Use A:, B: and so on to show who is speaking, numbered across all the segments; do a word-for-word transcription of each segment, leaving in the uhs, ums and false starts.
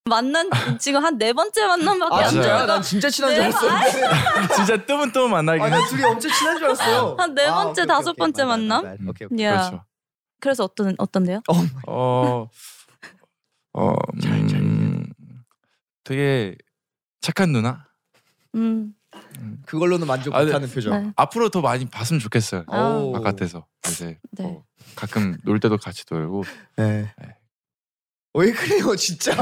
A: 만난 지금 한 네 번째 만남밖에
B: 아,
A: 안
B: 진짜요?
A: 돼요.
B: 난 진짜 친한 줄 알았어.
C: 진짜 뜨문뜨문 만나긴
B: 아, 난
C: 했어.
B: 둘이 엄청 친한 줄 알았어요.
A: 한 네
B: 아,
A: 번째,
B: 오케이,
A: 다섯
B: 오케이,
A: 번째
B: 오케이.
A: 만남?
B: 맞아, 맞아. 오케이, 오케이.
A: 야.
C: 그렇죠.
A: 그래서 어떤 어떤데요?
C: 어, 어,
B: 잘, 잘
C: 음, 되게 착한 누나.
A: 음.
B: 그걸로는 만족
C: 아, 네.
B: 못하는 표정.
A: 네.
C: 앞으로 더 많이 봤으면 좋겠어요.
B: 오.
C: 바깥에서 이제
A: 네.
C: 뭐 가끔 놀 때도 같이 놀고.
B: 네.
C: 네.
B: 왜 그래요, 진짜?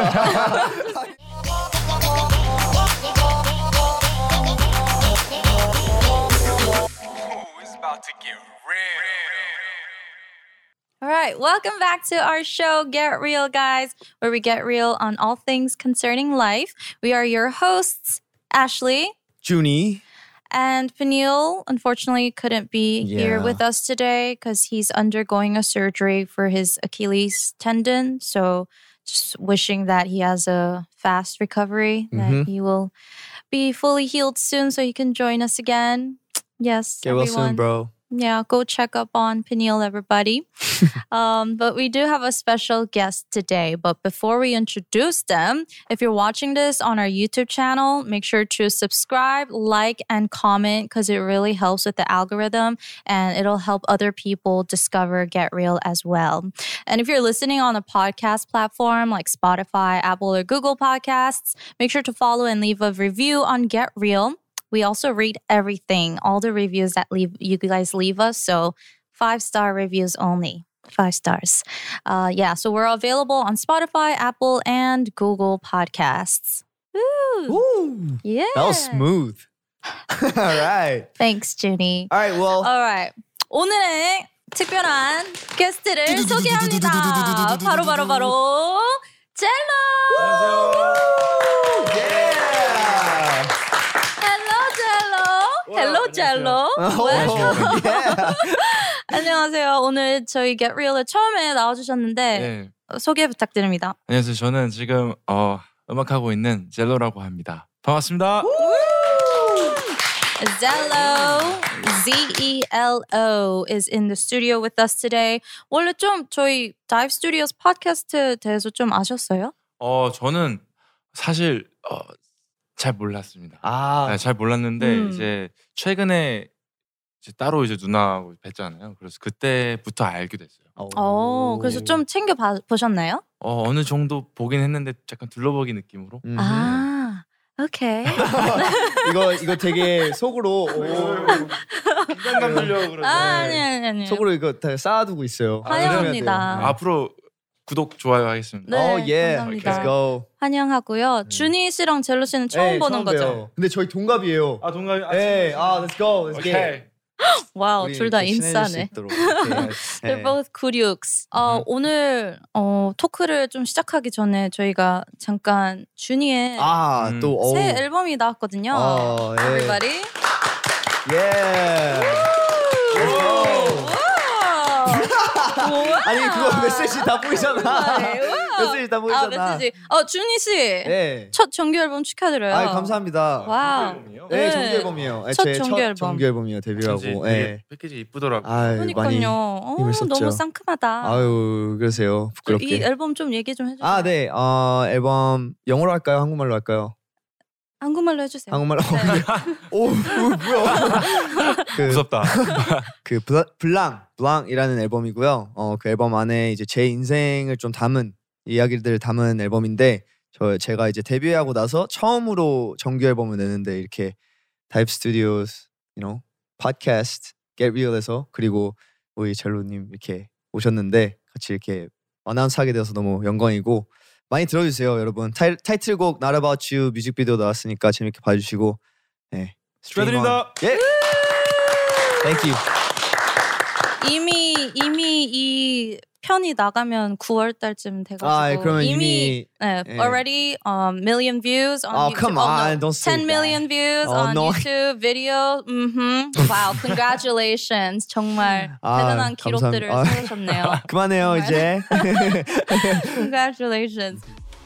A: All right, welcome back to our show, Get Real, guys, where we get real on all things concerning life. We are your hosts, Ashley
B: 준이.
A: and Peniel. Unfortunately, couldn't be here
B: Yeah.
A: with us today because he's undergoing a surgery for his Achilles tendon. So, just wishing that he has a fast recovery,
B: Mhm.
A: that he will be fully healed soon, so he can join us again. Yes,
B: Get well
A: everyone.
B: soon, bro.
A: Yeah, go check up on Peniel, everybody. um, but we do have a special guest today. But before we introduce them, if you're watching this on our YouTube channel, make sure to subscribe, like, and comment because it really helps with the algorithm and it'll help other people discover Get Real as well. And if you're listening on a podcast platform like Spotify, Apple, or Google Podcasts, make sure to follow and leave a review on Get Real. We also read everything, all the reviews that leave, you guys leave us. So five-star reviews only. Five stars. Uh, yeah, so we're available on Spotify, Apple, and Google Podcasts. Ooh.
B: Ooh,
A: Yeah.
B: that was smooth. All right.
A: Thanks, Junie.
B: All right, well.
A: All right. 오늘의 특별한 게스트를 소개합니다. 바로 바로 바로 젤로.
B: Yeah.
A: 헬로 젤로.
B: Oh, yeah.
A: 안녕하세요. 오늘 저희 Get Real에 처음에 나와주셨는데
C: 네.
A: 소개 부탁드립니다.
C: 안녕하세요. 저는 지금 어, 음악하고 있는 젤로라고 합니다. 반갑습니다.
A: Zello, Z E L O is in the studio with us today. 원래 좀 저희 Dive Studios 팟캐스트 대해서 좀 아셨어요?
C: 어, 저는 사실 어, 잘 몰랐습니다.
B: 아,
C: 네, 잘 몰랐는데
A: 음.
C: 이제 최근에 이제 따로 이제 누나하고 뵀잖아요. 그래서 그때부터 알게 됐어요.
A: 어, 그래서 좀 챙겨 봐, 보셨나요?
C: 어, 어느 정도 보긴 했는데 약간 둘러보기 느낌으로.
B: 음.
A: 아, 오케이.
B: 이거 이거 되게 속으로 오,
C: 긴장감 들려고 그러죠.
A: 아, 아니 아니 아니.
B: 속으로 이거 다 쌓아두고 있어요.
A: 환영합니다.
B: 조심해야 돼요.
C: 앞으로 구독 좋아요 하겠습니다.
A: 네,
B: 어, 예.
A: 감사합니다.
B: Let's go.
A: 환영하고요.
B: 네.
A: 준희 씨랑 젤로 씨는 처음
B: 네,
A: 보는
B: 처음
A: 거죠?
B: 봬요. 근데 저희 동갑이에요.
C: 아 동갑이.
B: 네, 아, let's go. Let's get.
C: 오케이.
A: 와우,
B: 우리
A: 둘 다
B: 이렇게 친해질 수
A: 인싸네.
B: 있도록. 이렇게.
A: They're
B: 네.
A: both 구육스. 어,
C: 음.
A: 오늘 어, 토크를 좀 시작하기 전에 저희가 잠깐 준이의
B: 아,
C: 음.
B: 또
A: 새
B: 어우.
A: 앨범이 나왔거든요.
B: 어, 예.
A: Everybody.
B: 예. Let's go.
A: 우와.
B: 아니 그거 메시지 다 보이잖아.
A: 우와.
B: 메시지 다
A: 아,
B: 보이잖아.
A: 메시지. 어, 준희 씨.
B: 네.
A: 첫 정규 앨범 축하드려요.
B: 아, 감사합니다.
A: 와우.
C: 앨범이요?
B: 네,
A: 네.
B: 정규 앨범이에요. 네,
A: 첫
B: 제
A: 정규
B: 첫
A: 앨범.
B: 정규 앨범이요. 데뷔하고.
C: 되게
B: 예.
C: 패키지 이쁘더라고.
B: 아유, 많이.
A: 그러니까요. 어,
B: 힘을 썼죠.
A: 너무 상큼하다.
B: 아유, 그러세요.
A: 이
B: 부끄럽게.
A: 앨범 좀 얘기 좀 해주세요.
B: 아, 네. 어, 앨범 영어로 할까요? 한국말로 할까요?
A: 한국말로 해주세요.
B: 한국말로.
A: 네.
B: 오, 뭐야? 그,
C: 무섭다.
B: 그 블- 블랑, 블랑이라는 앨범이고요. 어, 그 앨범 안에 이제 제 인생을 좀 담은 이야기들을 담은 앨범인데 저 제가 이제 데뷔하고 나서 처음으로 정규 앨범을 내는데 이렇게 Dive Studios, you know, podcast, Get Real에서 그리고 우리 젤로님 이렇게 오셨는데 같이 이렇게 어나운스하게 되어서 너무 영광이고 많이 들어주세요, 여러분. 타이, 타이틀곡 Not About You 뮤직비디오 나왔으니까 재밌게 봐주시고, 네,
C: 축하드립니다.
B: 예, Thank you.
A: 이미 이미 이 편이 나가면 구월 달쯤 돼가지고
B: 아, 그러면
A: 이미,
B: 이미
A: 네,
B: 예.
A: already um, million views on
B: Oh,
A: YouTube.
B: come
A: oh,
B: on,
A: no,
B: don't say
A: ten million views
B: Oh,
A: on
B: no.
A: YouTube video. Mm-hmm. Wow, congratulations. 정말
B: 아,
A: 대단한 기록들을
B: 감사합니다. 아.
A: 세우셨네요.
B: 그만해요 이제.
A: Congratulations.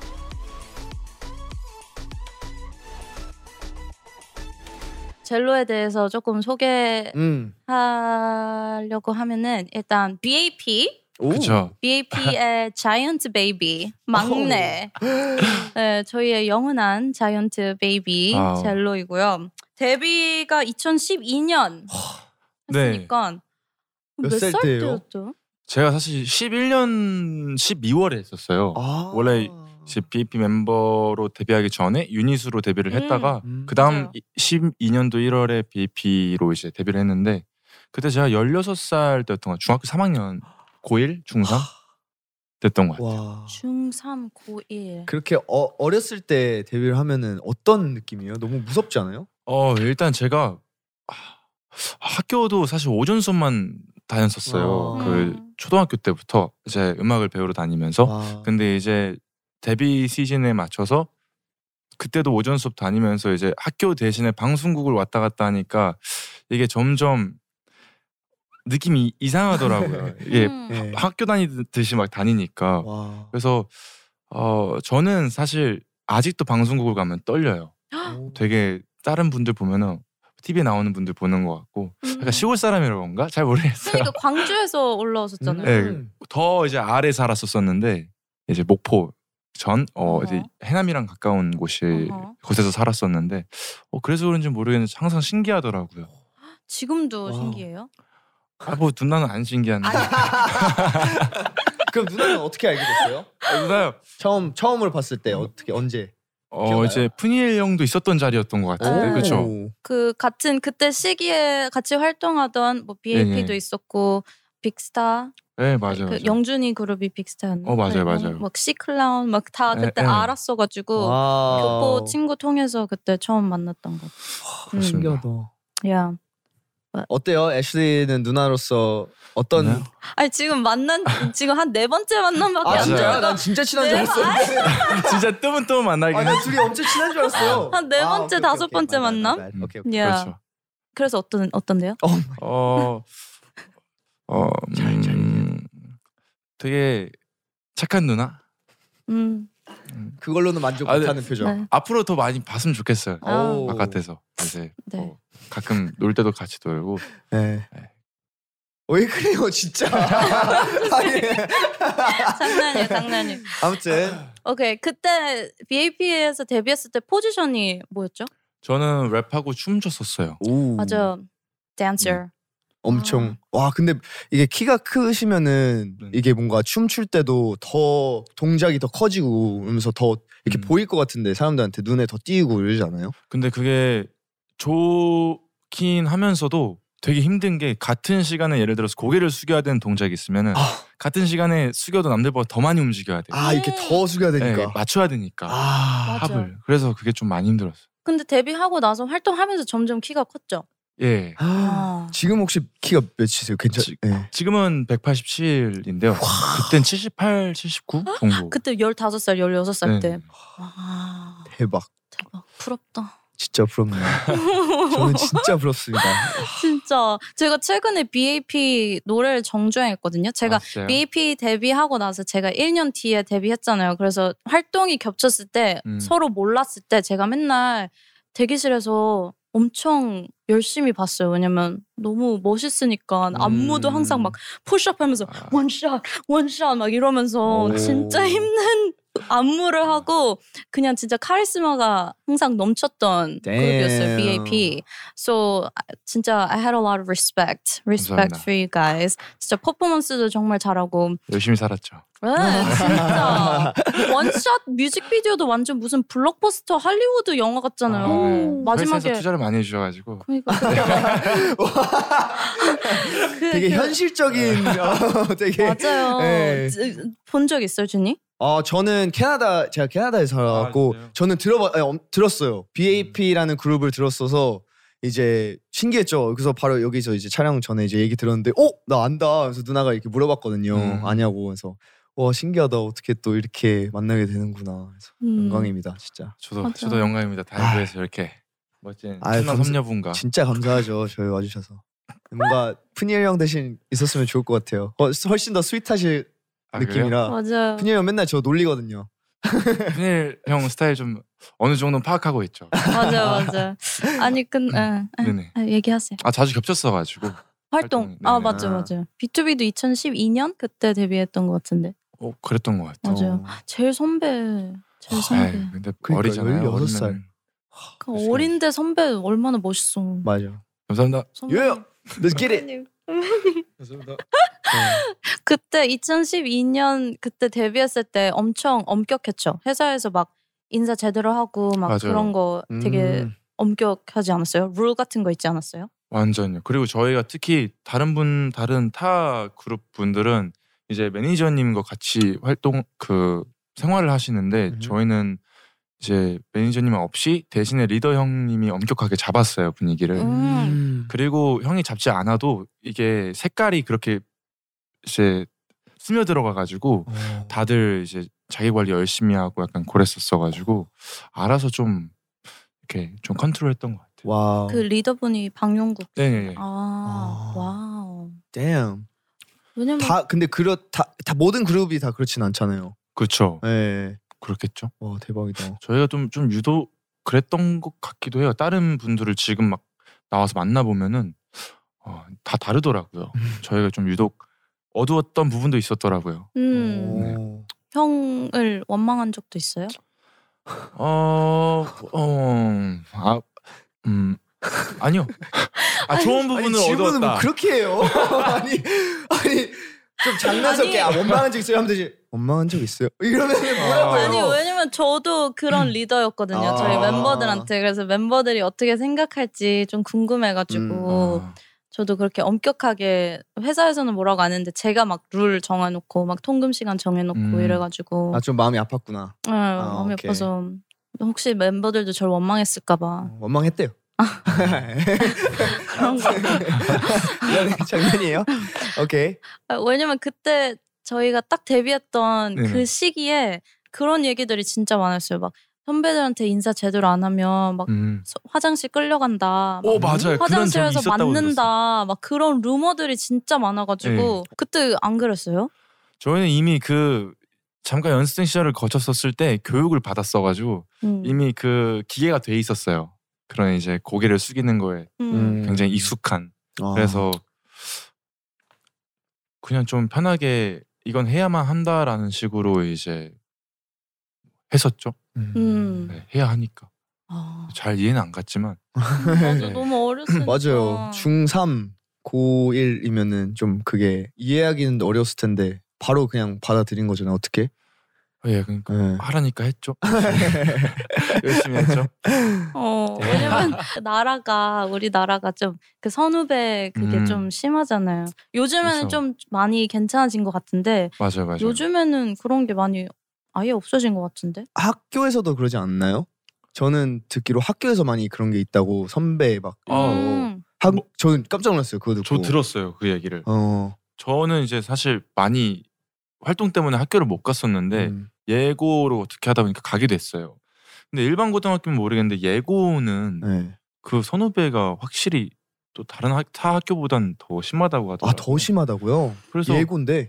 A: 젤로에 대해서 조금 소개하려고
B: 음,
A: 하면은 일단 B A P
B: 오.
C: 그렇죠.
A: 비에이피의 자이언트 베이비 막내. 네, 저희의 영원한 자이언트 베이비
C: 와우.
A: 젤로이고요. 데뷔가 이천십이 년
C: 네.
A: 했으니까
B: 몇
A: 몇
B: 살
A: 살
B: 때예요?
A: 때였죠?
C: 제가 사실 십일 년 십이월에 했었어요.
B: 아.
C: 원래 이제 비에이피 멤버로 데뷔하기 전에 유닛으로 데뷔를
A: 음.
C: 했다가
B: 음.
C: 그 다음
A: 맞아요.
C: 십이 년도 일월에 비에이피로 이제 데뷔를 했는데 그때 제가 열여섯 살 때였던 것 같아요. 중학교 삼 학년 고일, 중삼 됐던 것 같아요.
B: 와.
A: 중삼, 고일.
B: 그렇게 어, 어렸을 때 데뷔를 하면은 어떤 느낌이에요? 너무 무섭지 않아요?
C: 어 일단 제가 아, 학교도 사실 오전 수업만 다녔었어요.
B: 아.
C: 그
A: 음.
C: 초등학교 때부터 이제 음악을 배우러 다니면서
B: 와.
C: 근데 이제 데뷔 시즌에 맞춰서 그때도 오전 수업 다니면서 이제 학교 대신에 방송국을 왔다 갔다 하니까 이게 점점 느낌이 이상하더라고요. 이게
A: 음.
B: 네.
C: 학교 다니듯이 막 다니니까.
B: 와.
C: 그래서 어 저는 사실 아직도 방송국을 가면 떨려요.
B: 오.
C: 되게 다른 분들 보면은 티비에 나오는 분들 보는 것 같고
A: 음.
C: 약간 시골 사람이라 그런가? 잘 모르겠어요.
A: 그러니까 광주에서 올라오셨잖아요.
C: 네,
B: 음.
C: 더 이제 아래 살았었었는데 이제 목포 전 어
A: 어허.
C: 이제 해남이랑 가까운 곳이
A: 어허.
C: 곳에서 살았었는데 어 그래서 그런지 모르겠는데 항상 신기하더라고요.
A: 지금도
B: 와우.
A: 신기해요?
C: 아 뭐 누나는 안 신기한데.
B: 그럼 누나는 어떻게 알게 됐어요?
C: 아, 누나요.
B: 처음 처음으로 봤을 때 어떻게 언제?
C: 어
B: 기억나요?
C: 이제 푸니엘 형도 있었던 자리였던 것 같은데
A: 오.
C: 그렇죠.
A: 그 같은 그때 시기에 같이 활동하던 뭐 비에이피도
C: 네네.
A: 있었고 빅스타
C: 네 맞아요.
A: 그
C: 맞아요.
A: 영준이 그룹이 빅스타였나?
C: 어, 맞아요,
A: 네,
C: 맞아요.
A: 영- 막 시클라운 막 다
C: 네,
A: 그때
C: 네.
A: 알았어가지고 교포 친구 통해서 그때 처음 만났던 거. 음.
C: 그렇습니다.
A: 야,
B: 어때요? 애슐리는 누나로서 어떤?
C: 누나요?
A: 아니 지금 만난 지금 한 네 번째 만남밖에
B: 아
A: 안
B: 진짜요?
C: 맞아요.
B: 난 진짜 친한 줄
A: 네,
B: 알았어.
C: 진짜 뜨문 뜨문 만나긴
B: 아나
C: 했.
B: 둘이 엄청 친한 줄 알았어요.
A: 한 네
B: 아,
A: 번째,
B: 오케이,
A: 다섯
B: 오케이,
A: 번째
B: 오케이.
A: 만남?
B: 맞아, 맞아. 오케이 오케이.
A: 야.
C: 그렇죠.
A: 그래서 어떤 어떤데요?
C: 어, 어,
B: 잘, 잘
C: 음, 되게 착한 누나.
A: 음,
B: 그걸로는 만족
C: 아, 네.
B: 못하는 표정.
A: 네.
C: 앞으로 더 많이 봤으면 좋겠어요.
B: 오.
C: 바깥에서 이제
A: 네.
C: 어, 가끔 놀 때도 같이 놀고.
B: 네.
C: 네.
B: 왜 그래요, 진짜? 아니,
A: 장난이에요, 장난이에요.
B: 아무튼
A: 오케이, 그때 비에이피에서 데뷔했을 때 포지션이 뭐였죠?
C: 저는 랩하고 춤 췄었어요.
B: 오,
A: 맞아요, dancer.
B: 엄청 와 근데 이게 키가 크시면은
C: 네.
B: 이게 뭔가 춤출 때도 더 동작이 더 커지고 그러면서 더 이렇게
C: 음.
B: 보일 것 같은데 사람들한테 눈에 더 띄고 이러지 않아요?
C: 근데 그게 좋긴 하면서도 되게 힘든 게 같은 시간에 예를 들어서 고개를 숙여야 되는 동작이 있으면은
B: 아.
C: 같은 시간에 숙여도 남들보다 더 많이 움직여야 돼요.
B: 아 이렇게 더 숙여야
C: 네,
B: 되니까.
C: 맞춰야 되니까
B: 아,
A: 맞아.
C: 합을. 그래서 그게 좀 많이 힘들었어요.
A: 근데 데뷔하고 나서 활동하면서 점점 키가 컸죠.
C: 예.
A: 아.
B: 지금 혹시 키가 몇이세요? 괜찮?
C: 지-
B: 네.
C: 지금은 백팔십칠인데요. 그땐 칠십팔, 칠십구 정도.
A: 그때 열다섯 살, 열여섯 살
C: 네.
A: 때. 와,
B: 대박.
A: 대박. 부럽다.
B: 진짜 부럽네요. 저는 진짜 부럽습니다.
A: 진짜. 제가 최근에 비에이피 노래를 정주행했거든요. 제가
C: 아, 진짜요?
A: 비에이피 데뷔하고 나서 제가 일 년 뒤에 데뷔했잖아요. 그래서 활동이 겹쳤을 때
C: 음.
A: 서로 몰랐을 때 제가 맨날 대기실에서 엄청 열심히 봤어요. 왜냐면 너무 멋있으니까 안무도
B: 음.
A: 항상 막 푸시업하면서
C: 아.
A: 원샷 원샷 막 이러면서
B: 오.
A: 진짜 힘든 안무를 하고 그냥 진짜 카리스마가 항상 넘쳤던 그룹이었어요.
B: Damn.
A: 비에이피. So 진짜 I had a lot of respect, respect
C: 감사합니다.
A: for you guys. 진짜 퍼포먼스도 정말 잘하고.
C: 열심히 살았죠.
A: 네, 진짜 원샷 뮤직비디오도 완전 무슨 블록버스터 할리우드 영화 같잖아요.
C: 아, 네.
A: 마지막에
C: 회사에서 투자를 많이 해주셔가지고
A: 그러니까 그때 그,
B: 되게
A: 그-
B: 현실적인 어, 되게
A: 맞아요.
B: 네.
A: 본 적 있어요, 준이?
B: 어 저는 캐나다 제가 캐나다에 살아갖고
C: 아, 진짜요?
B: 저는 들어봐 아니, 엄- 들었어요. 비에이피라는 그룹을 들었어서 이제 신기했죠. 그래서 바로 여기서 이제 촬영 전에 이제 얘기 들었는데 어 나 안다. 그래서 누나가 이렇게 물어봤거든요.
C: 음.
B: 아냐고 그래서 와 신기하다. 어떻게 또 이렇게 만나게 되는구나. 그래서
A: 음.
B: 영광입니다, 진짜.
C: 저도
A: 맞아.
C: 저도 영광입니다. 다이브에서 이렇게 멋진
B: 아유,
C: 천남
B: 감사-
C: 선녀분과
B: 진짜 감사하죠. 저희 와주셔서. 뭔가 푸니엘 형 대신 있었으면 좋을 것 같아요. 어, 훨씬 더 스윗하실
C: 아, 그래요?
B: 느낌이라.
A: 맞아요.
B: 푸니엘 형 맨날 저 놀리거든요.
C: 푸니엘 형 스타일 좀 어느 정도는 파악하고 있죠.
A: 맞아, 맞아. 아니, 근, 에, 에,
C: 네네.
A: 아, 얘기하세요.
C: 아 자주 겹쳤어가지고
A: 활동.
C: 활동,
A: 아
C: 네네.
A: 맞죠, 맞죠. 비투비도 이천십이 년 그때 데뷔했던 것 같은데.
C: 어 그랬던 것 같아요.
A: 맞아요.
B: 어.
A: 제일 선배, 제일 선배.
C: 에이, 근데
B: 그러니까
C: 어리잖아요.
B: 열여섯 살.
C: 어리면.
A: 그 어린데 선배 얼마나 멋있어.
B: 맞아.
C: 감사합니다.
A: 선배님.
B: Yeah, let's get it.
A: 선배님.
C: 감사합니다.
A: 그때 이천십이 년 그때 데뷔했을 때 엄청 엄격했죠. 회사에서 막 인사 제대로 하고 막
C: 맞아요.
A: 그런 거 되게
B: 음.
A: 엄격하지 않았어요? 룰 같은 거 있지 않았어요?
C: 완전요. 그리고 저희가 특히 다른 분 다른 타 그룹 분들은 이제 매니저님과 같이 활동 그 생활을 하시는데
B: 음.
C: 저희는 이제 매니저님 없이 대신에 리더 형님이 엄격하게 잡았어요 분위기를.
A: 음.
C: 그리고 형이 잡지 않아도 이게 색깔이 그렇게 이제 스며 들어가가지고
B: 어.
C: 다들 이제 자기 관리 열심히 하고 약간 그랬었어가지고 알아서 좀 이렇게 좀 컨트롤했던 것 같아요.
B: 와우.
A: 그 리더분이 박용국.
C: 네네.
A: 아,
B: 아.
A: 와우.
B: Damn.
A: 왜냐면
B: 다 근데 그렇 다, 다 모든 그룹이 다 그렇진 않잖아요.
C: 그렇죠.
B: 네.
C: 그렇겠죠.
B: 와 대박이다.
C: 저희가 좀 좀 유독 그랬던 것 같기도 해요. 다른 분들을 지금 막 나와서 만나 보면은 어, 다 다르더라고요. 저희가 좀 유독 어두웠던 부분도 있었더라고요.
A: 음,
B: 오.
A: 형을 원망한 적도 있어요?
C: 어, 어, 아, 음, 아니요. 아 좋은 부분은
B: 아니, 질문을
C: 어두웠다.
B: 뭐 그렇게 해요? 아니 아니 좀 장난스럽게
A: 아니.
B: 아 원망한 적 있어요 하면 되지. 원망한 적 있어요? 이러면 뭐라고
C: 아.
B: 해요?
A: 아니 왜냐면 저도 그런 리더였거든요.
B: 아.
A: 저희 멤버들한테. 그래서 멤버들이 어떻게 생각할지 좀 궁금해가지고
C: 어,
A: 저도 그렇게 엄격하게 회사에서는 뭐라고 안 했는데 제가 막 룰 정해놓고 막 통금 시간 정해놓고
C: 음.
A: 이래가지고
B: 아 좀 마음이 아팠구나.
A: 네, 마음이
B: 오케이.
A: 아파서 혹시 멤버들도 저를 원망했을까봐
B: 어, 원망했대요.
A: 그런 거.
B: 미안해, 장난이에요. 오케이.
A: 아, 왜냐면 그때 저희가 딱 데뷔했던
C: 네네.
A: 그 시기에 그런 얘기들이 진짜 많았어요. 막 선배들한테 인사 제대로 안 하면 막
C: 음.
A: 서- 화장실 끌려간다. 막
C: 오 맞아요. 그런 적이
A: 화장실에서
C: 있었다고 들었어요.
A: 맞는다. 막 그런 루머들이 진짜 많아가지고 그때 안 그랬어요?
C: 저희는 이미 그 잠깐 연습생 시절을 거쳤었을 때 교육을 받았어가지고
A: 음.
C: 이미 그 기계가 돼 있었어요. 그런 이제 고개를 숙이는 거에
A: 음.
C: 굉장히 익숙한.
B: 아.
C: 그래서 그냥 좀 편하게 이건 해야만 한다라는 식으로 이제 했었죠.
B: 음.
A: 음.
C: 네, 해야 하니까.
A: 아.
C: 잘 이해는 안 갔지만
A: 맞아,
C: 네.
A: 너무 어렸으니까.
B: 맞아요. 중삼, 고일이면은 좀 그게 이해하기는 어려웠을 텐데 바로 그냥 받아들인 거잖아요. 어떻게?
C: 예, 그러니까
B: 네.
C: 하라니까 했죠. 열심히 했죠.
A: 어, 왜냐면 나라가 우리 나라가 좀 그 선후배 그게
C: 음.
A: 좀 심하잖아요. 요즘에는
C: 그쵸.
A: 좀 많이 괜찮아진 것 같은데
C: 맞아요, 맞아요.
A: 요즘에는 그런 게 많이 아예 없어진 것 같은데.
B: 학교에서도 그러지 않나요? 저는 듣기로 학교에서 많이 그런 게 있다고 선배 막.
C: 아,
A: 음.
B: 학,
C: 뭐-
B: 저는 깜짝 놀랐어요. 그거 듣고.
C: 저 들었어요 그 얘기를.
B: 어.
C: 저는 이제 사실 많이 활동 때문에 학교를 못 갔었는데
B: 음.
C: 예고로 어떻게 하다 보니까 가게 됐어요. 근데 일반 고등학교는 모르겠는데 예고는
B: 네.
C: 그 선후배가 확실히 또 다른 학, 타 학교보단 더 심하다고
B: 아,
C: 하더라고요.
B: 더 심하다고요?
C: 그래서
B: 예고인데.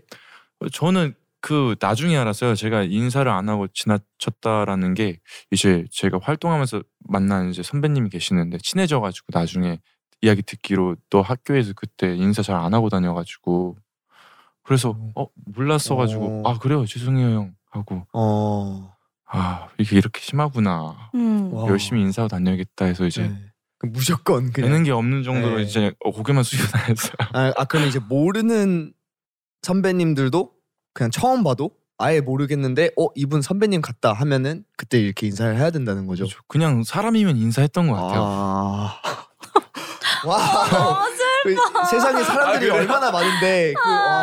C: 저는 그 나중에 알았어요. 제가 인사를 안 하고 지나쳤다라는 게 이제 제가 활동하면서 만난 이제 선배님이 계시는데 친해져가지고 나중에 이야기 듣기로 또 학교에서 그때 인사 잘 안 하고 다녀가지고 그래서 어 몰랐어가지고
B: 어.
C: 아 그래요 죄송해요 형 하고
B: 어.
C: 아 이게 이렇게 심하구나
A: 음.
B: 와.
C: 열심히 인사하고 다녀야겠다 해서 이제
B: 네. 그럼 무조건 그냥.
C: 되는 게 없는 정도로
B: 네.
C: 이제 어, 고개만 숙이고 다녔어요.
B: 아, 아 그럼 이제 모르는 선배님들도 그냥 처음 봐도 아예 모르겠는데 어 이분 선배님 같다 하면은 그때 이렇게 인사를 해야 된다는 거죠.
C: 그렇죠. 그냥 사람이면 인사했던 것 같아요.
B: 아. 와.
A: 아,
B: 그 세상에 사람들이
C: 아, 그래요?
B: 얼마나 많은데 그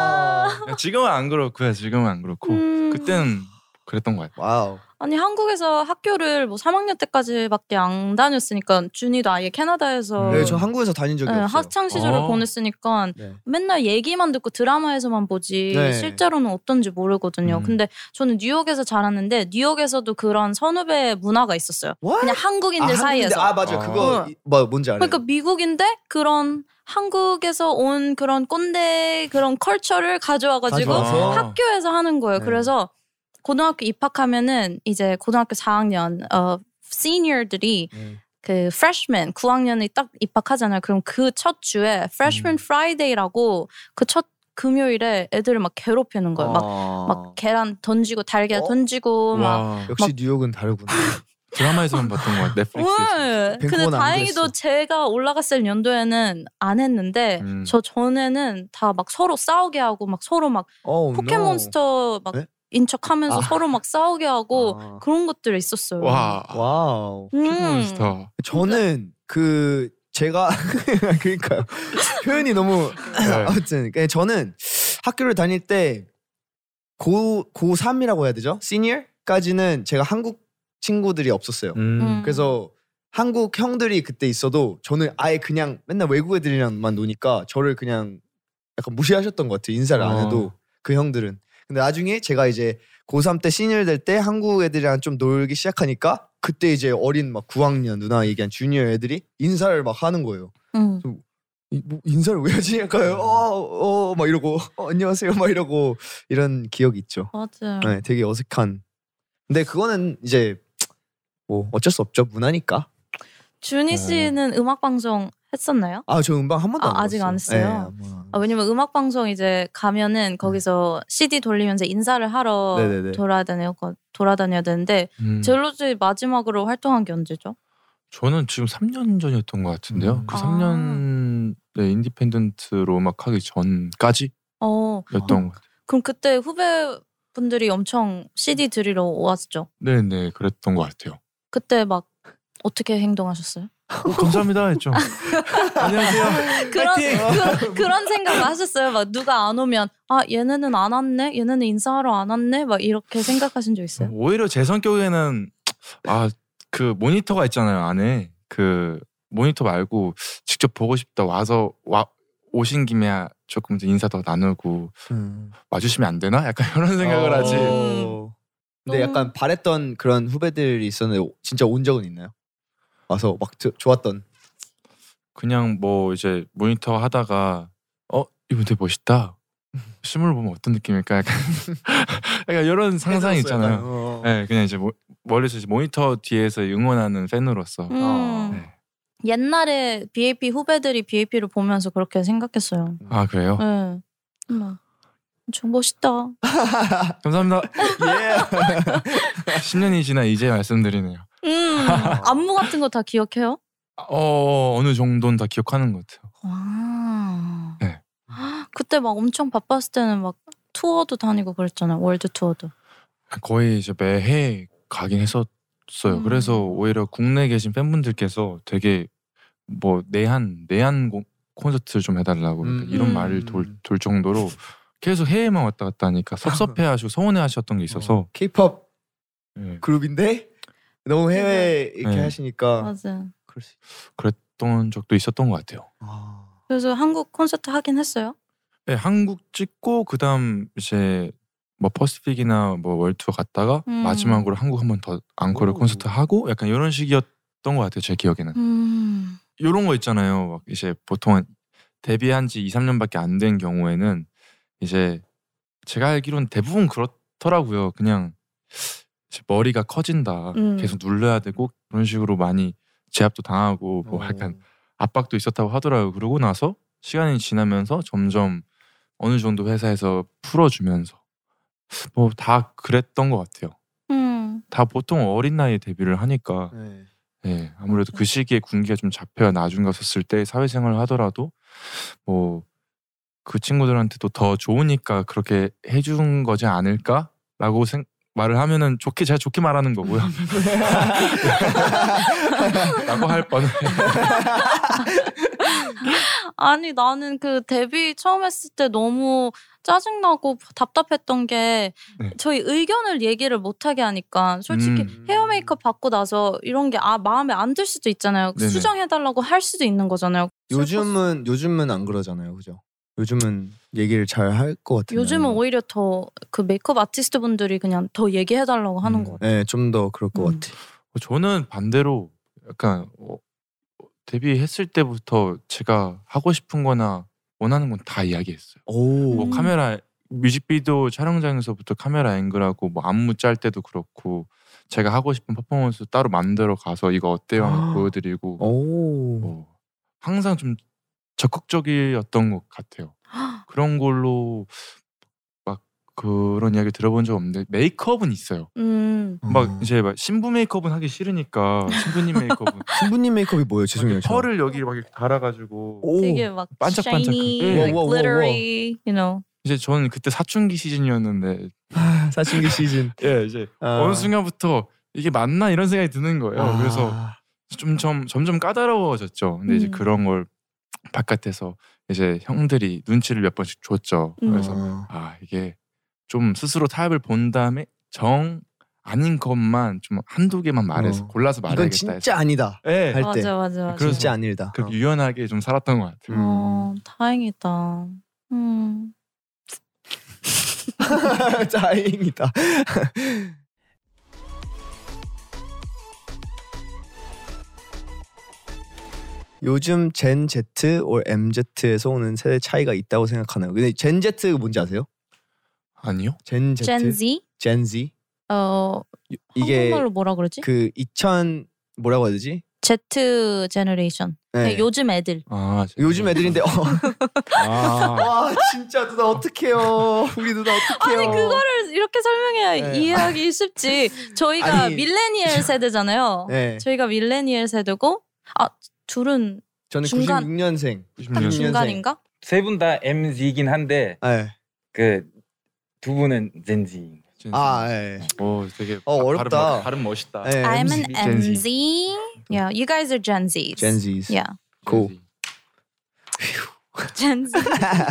B: 와.
C: 지금은 안 그렇고요. 지금은 안 그렇고
A: 음.
C: 그때는 그랬던 것 같아요.
B: 와우.
A: 아니 한국에서 학교를 뭐 삼 학년 때까지밖에 안 다녔으니까 준이도 아예 캐나다에서
C: 음.
B: 네, 저 한국에서 다닌 적이
A: 네,
B: 없어요.
A: 학창 시절을
C: 어.
A: 보냈으니까
B: 네.
A: 맨날 얘기만 듣고 드라마에서만 보지
B: 네.
A: 실제로는 어떤지 모르거든요.
C: 음.
A: 근데 저는 뉴욕에서 자랐는데 뉴욕에서도 그런 선후배 문화가 있었어요.
B: What?
A: 그냥 한국인들
B: 아,
A: 사이에서.
B: 한국인데, 아 맞아
C: 어.
B: 그거 이- 뭐 뭔지 알아요.
A: 그러니까 미국인데 그런 한국에서 온 그런 꼰대 그런 컬처를 가져와가지고
B: 가져와서?
A: 학교에서 하는 거예요.
B: 네.
A: 그래서 고등학교 입학하면은 이제 고등학교 사 학년 어 시니어들이
B: 네.
A: 그 freshman 구 학년이 딱 입학하잖아요. 그럼 그 첫 주에 freshman
B: 음.
A: friday라고 그 첫 금요일에 애들을 막 괴롭히는 거예요. 막,
B: 아.
A: 막 계란 던지고 달걀
B: 어?
A: 던지고 막
C: 와
B: 역시
A: 막-
B: 뉴욕은 다르구나.
C: 드라마에서만 봤던 것 같아. 넷플릭스에서.
A: 네. 근데
B: 밴쿠버는 안
A: 다행히도
B: 그랬어.
A: 제가 올라갔을 연도에는 안 했는데
C: 음.
A: 저 전에는 다 막 서로 싸우게 하고 막 서로 막
B: Oh,
A: 포켓몬스터 막
B: 네?
A: 인척하면서
B: 아.
A: 서로 막 싸우게 하고
B: 아.
A: 그런 것들이 있었어요.
C: 와
B: no. 와우.
A: 음.
C: 포켓몬스터.
B: 저는 그 제가 그러니까요. 표현이 너무
C: 네.
B: 아무튼 그러니까 저는 학교를 다닐 때 고 고삼이라고 해야 되죠? 시니어까지는 제가 한국 친구들이 없었어요.
A: 음.
B: 그래서 한국 형들이 그때 있어도 저는 아예 그냥 맨날 외국 애들이랑만 노니까 저를 그냥 약간 무시하셨던 것 같아요. 인사를 안 해도
C: 어.
B: 그 형들은. 근데 나중에 제가 이제 고삼 때 시니어 될 때 한국 애들이랑 좀 놀기 시작하니까 그때 이제 어린 막 구 학년 누나 얘기한 주니어 애들이 인사를 막 하는 거예요.
A: 음.
B: 이, 뭐 인사를 왜 하지? 약간 어어막 이러고 어, 안녕하세요 막 이러고 이런 기억이 있죠.
A: 맞아요.
B: 네, 되게 어색한. 근데 그거는 이제 뭐 어쩔 수 없죠. 문화니까.
A: 준희 씨는 음악 방송 했었나요?
B: 아, 저 음방 한 번도
A: 아,
B: 안
A: 아직
B: 해봤어요.
A: 안 했어요?
B: 네, 뭐.
A: 아, 왜냐면 음악 방송 이제 가면은 거기서 씨디 돌리면서 인사를 하러
B: 네네네.
A: 돌아다녀 돌아다녀야 되는데
C: 음.
A: 젤로즈 마지막으로 활동한 게 언제죠?
C: 저는 지금 삼 년 전이었던 것 같은데요.
B: 음.
C: 그
A: 아.
C: 삼 년 네, 인디펜던트로 음악하기 전까지였던
A: 어,
C: 것 같아요.
A: 그럼 그때 후배분들이 엄청 씨디 들이러 왔죠?
C: 네네 그랬던 것 같아요.
A: 그때 막 어떻게 행동하셨어요?
C: 어, 감사합니다 했죠. 안녕하세요.
A: 그런
C: 파이팅!
A: 그, 그런 생각을 하셨어요? 막 누가 안 오면 아 얘네는 안 왔네, 얘네는 인사하러 안 왔네, 막 이렇게 생각하신 적 있어요?
C: 오히려 제 성격에는 아 그 모니터가 있잖아요 안에 그 모니터 말고 직접 보고 싶다 와서 와 오신 김에 조금 더 인사 더 나누고
B: 음.
C: 와주시면 안 되나? 약간 이런 생각을 하지.
B: 어. 근데 약간
A: 음.
B: 바랬던 그런 후배들이 있었는데 진짜 온 적은 있나요? 와서 막 저, 좋았던.
C: 그냥 뭐 이제 모니터 하다가 어 이분 되게 멋있다. 실물 보면 어떤 느낌일까? 약간 약간 이런 상상이 있잖아요.
B: 어.
C: 네, 그냥 이제 모, 멀리서 이제 모니터 뒤에서 응원하는 팬으로서.
A: 음.
C: 네.
A: 옛날에 비에이피 후배들이 비에이피를 보면서 그렇게 생각했어요.
C: 아 그래요?
A: 네. 막, 저 멋있다.
C: 감사합니다.
B: 예.
C: 십 년이 지나 이제 말씀드리네요.
A: 음, 안무 같은 거 다 기억해요?
C: 어 어느 정도는 다 기억하는 것 같아요.
A: 와.
C: 네.
A: 그때 막 엄청 바빴을 때는 막 투어도 다니고 그랬잖아요. 월드 투어도.
C: 거의 이제 매해 가긴 했었어요.
A: 음.
C: 그래서 오히려 국내에 계신 팬분들께서 되게 뭐 내한 내한 고- 콘서트를 좀 해달라고
B: 음.
C: 이런
A: 음.
C: 말을 돌, 돌 정도로 계속 해외만 왔다 갔다 하니까 섭섭해하시고 서운해하셨던 게 있어서
B: K-팝
C: 예,
B: 그룹인데 너무 해외 이렇게
C: 네.
B: 하시니까
A: 맞아.
B: 그럴 수.
C: 그랬던 적도 있었던 것 같아요.
B: 아.
A: 그래서 한국 콘서트 하긴 했어요.
C: 네, 한국 찍고 그다음 이제 뭐 퍼시픽이나 뭐 월투어 갔다가
A: 음.
C: 마지막으로 한국 한 번 더 앙코르
B: 오.
C: 콘서트 하고 약간 이런 식이었던 것 같아요. 제 기억에는.
A: 음.
C: 이런 거 있잖아요. 막 이제 보통 데뷔한 지 이, 삼 년밖에 안 된 경우에는 이제 제가 알기로는 대부분 그렇더라고요. 그냥 이제 머리가 커진다.
A: 음.
C: 계속 눌러야 되고 그런 식으로 많이 제압도 당하고 뭐
B: 어.
C: 약간 압박도 있었다고 하더라고요. 그러고 나서 시간이 지나면서 점점 어느 정도 회사에서 풀어주면서 뭐 다 그랬던 것 같아요.
A: 음.
C: 다 보통 어린 나이에 데뷔를 하니까
B: 네.
C: 예, 아무래도 그 시기에 군기가 좀 잡혀야 나중 갔었을 때 사회생활을 하더라도 뭐 그 친구들한테도 더 좋으니까 그렇게 해준 거지 않을까라고 생, 말을 하면은 좋게 제가 좋게 말하는 거고요. 라고 할 뻔해.
A: 아니 나는 그 데뷔 처음 했을 때 너무 짜증나고 답답했던 게
C: 네.
A: 저희 의견을 얘기를 못하게 하니까 솔직히
C: 음.
A: 헤어 메이크업 받고 나서 이런 게 아 마음에 안 들 수도 있잖아요.
C: 네네.
A: 수정해달라고 할 수도 있는 거잖아요.
B: 요즘은 요즘은 안 그러잖아요, 그죠? 요즘은 얘기를 잘 할 것 같은데.
A: 요즘은 오히려 더 그 메이크업 아티스트 분들이 그냥 더 얘기해달라고 하는
C: 음.
A: 것 같아요.
B: 네, 좀 더 그럴 것
A: 음.
B: 같아.
C: 저는 반대로 약간 어, 데뷔했을 때부터 제가 하고 싶은 거나 원하는 건 다 이야기했어요.
B: 오.
C: 뭐
A: 음.
C: 카메라 뮤직비디오 촬영장에서부터 카메라 앵글하고 뭐 안무 짤 때도 그렇고 제가 하고 싶은 퍼포먼스 따로 만들어 가서 이거 어때요 하면 보여드리고
B: 오.
C: 뭐 항상 좀 적극적이었던 것 같아요. 그런 걸로 막 그런 이야기 들어본 적 없는데 메이크업은 있어요.
A: 음.
C: 막
B: 어.
C: 이제 막 신부 메이크업은 하기 싫으니까 신부님 메이크업은
B: 신부님 메이크업이 뭐예요? 죄송해요. 저.
C: 펄을 여기 막 이렇게 달아가지고
B: 오.
A: 되게 막
C: 반짝반짝한.
A: shiny,
C: 예.
A: like
B: 와, 와, 와, 와.
A: glittery, you know.
C: 이제 저는 그때 사춘기 시즌이었는데
B: 사춘기 시즌.
C: 예 이제
B: 아.
C: 어느 순간부터 이게 맞나 이런 생각이 드는 거예요.
B: 아.
C: 그래서 좀 점, 점점 까다로워졌죠. 근데 이제
A: 음.
C: 그런 걸 바깥에서 이제 형들이 눈치를 몇 번씩 줬죠.
A: 음.
C: 그래서
B: 어.
C: 아 이게 좀 스스로 타협을 본 다음에 정 아닌 것만 좀 한두 개만 말해서
B: 어.
C: 골라서
B: 이건
C: 말해야겠다
B: 진짜
C: 해서.
B: 아니다.
C: 예.
B: 할 때.
A: 맞아, 맞아, 맞아.
C: 그래서
B: 진짜 아니다.
C: 그렇게
B: 어.
C: 유연하게 좀 살았던 것 같아요.
A: 어, 다행이다. 음.
B: 다행이다. 요즘 젠 Z or 엠지에서 오는 세대 차이가 있다고 생각하나요? 근데 젠 Z가 뭔지 아세요?
C: 아니요?
B: 젠 Z,
A: Gen Z?
B: 젠 Z.
A: 어,
B: 이게
A: 한국말로 뭐라 그러지?
B: 그 이천 뭐라고 해야 되지?
A: Z 제너레이션.
B: 네.
A: 요즘 애들.
C: 아
B: 요즘 애들인데 어.
C: 아,
B: 와 진짜 누나 어떡해요. 우리 누나 어떡해요.
A: 아니 그거를 이렇게 설명해야
B: 네.
A: 이해하기 쉽지. 저희가
B: 아니,
A: 밀레니얼 세대잖아요.
B: 네.
A: 저희가 밀레니얼 세대고 아 둘은
B: 저는
A: 중간-
B: 구십육 년생.
C: 구십
A: 한
C: 년.
B: 중간-
A: 중간인가?
D: 세 분 다 엠지이긴 한데
B: 네.
D: 그 두 분은 젠지.
B: 아, 예.
C: 오 되게
B: 어,
C: 바-
B: 어렵다.
C: 발음, 멋- 발음 멋있다.
B: 네,
A: I'm an
C: Gen Z.
A: M Z. Yeah, you guys are Gen Zs.
B: Gen Zs.
A: Yeah,
B: cool.
A: Gen Z.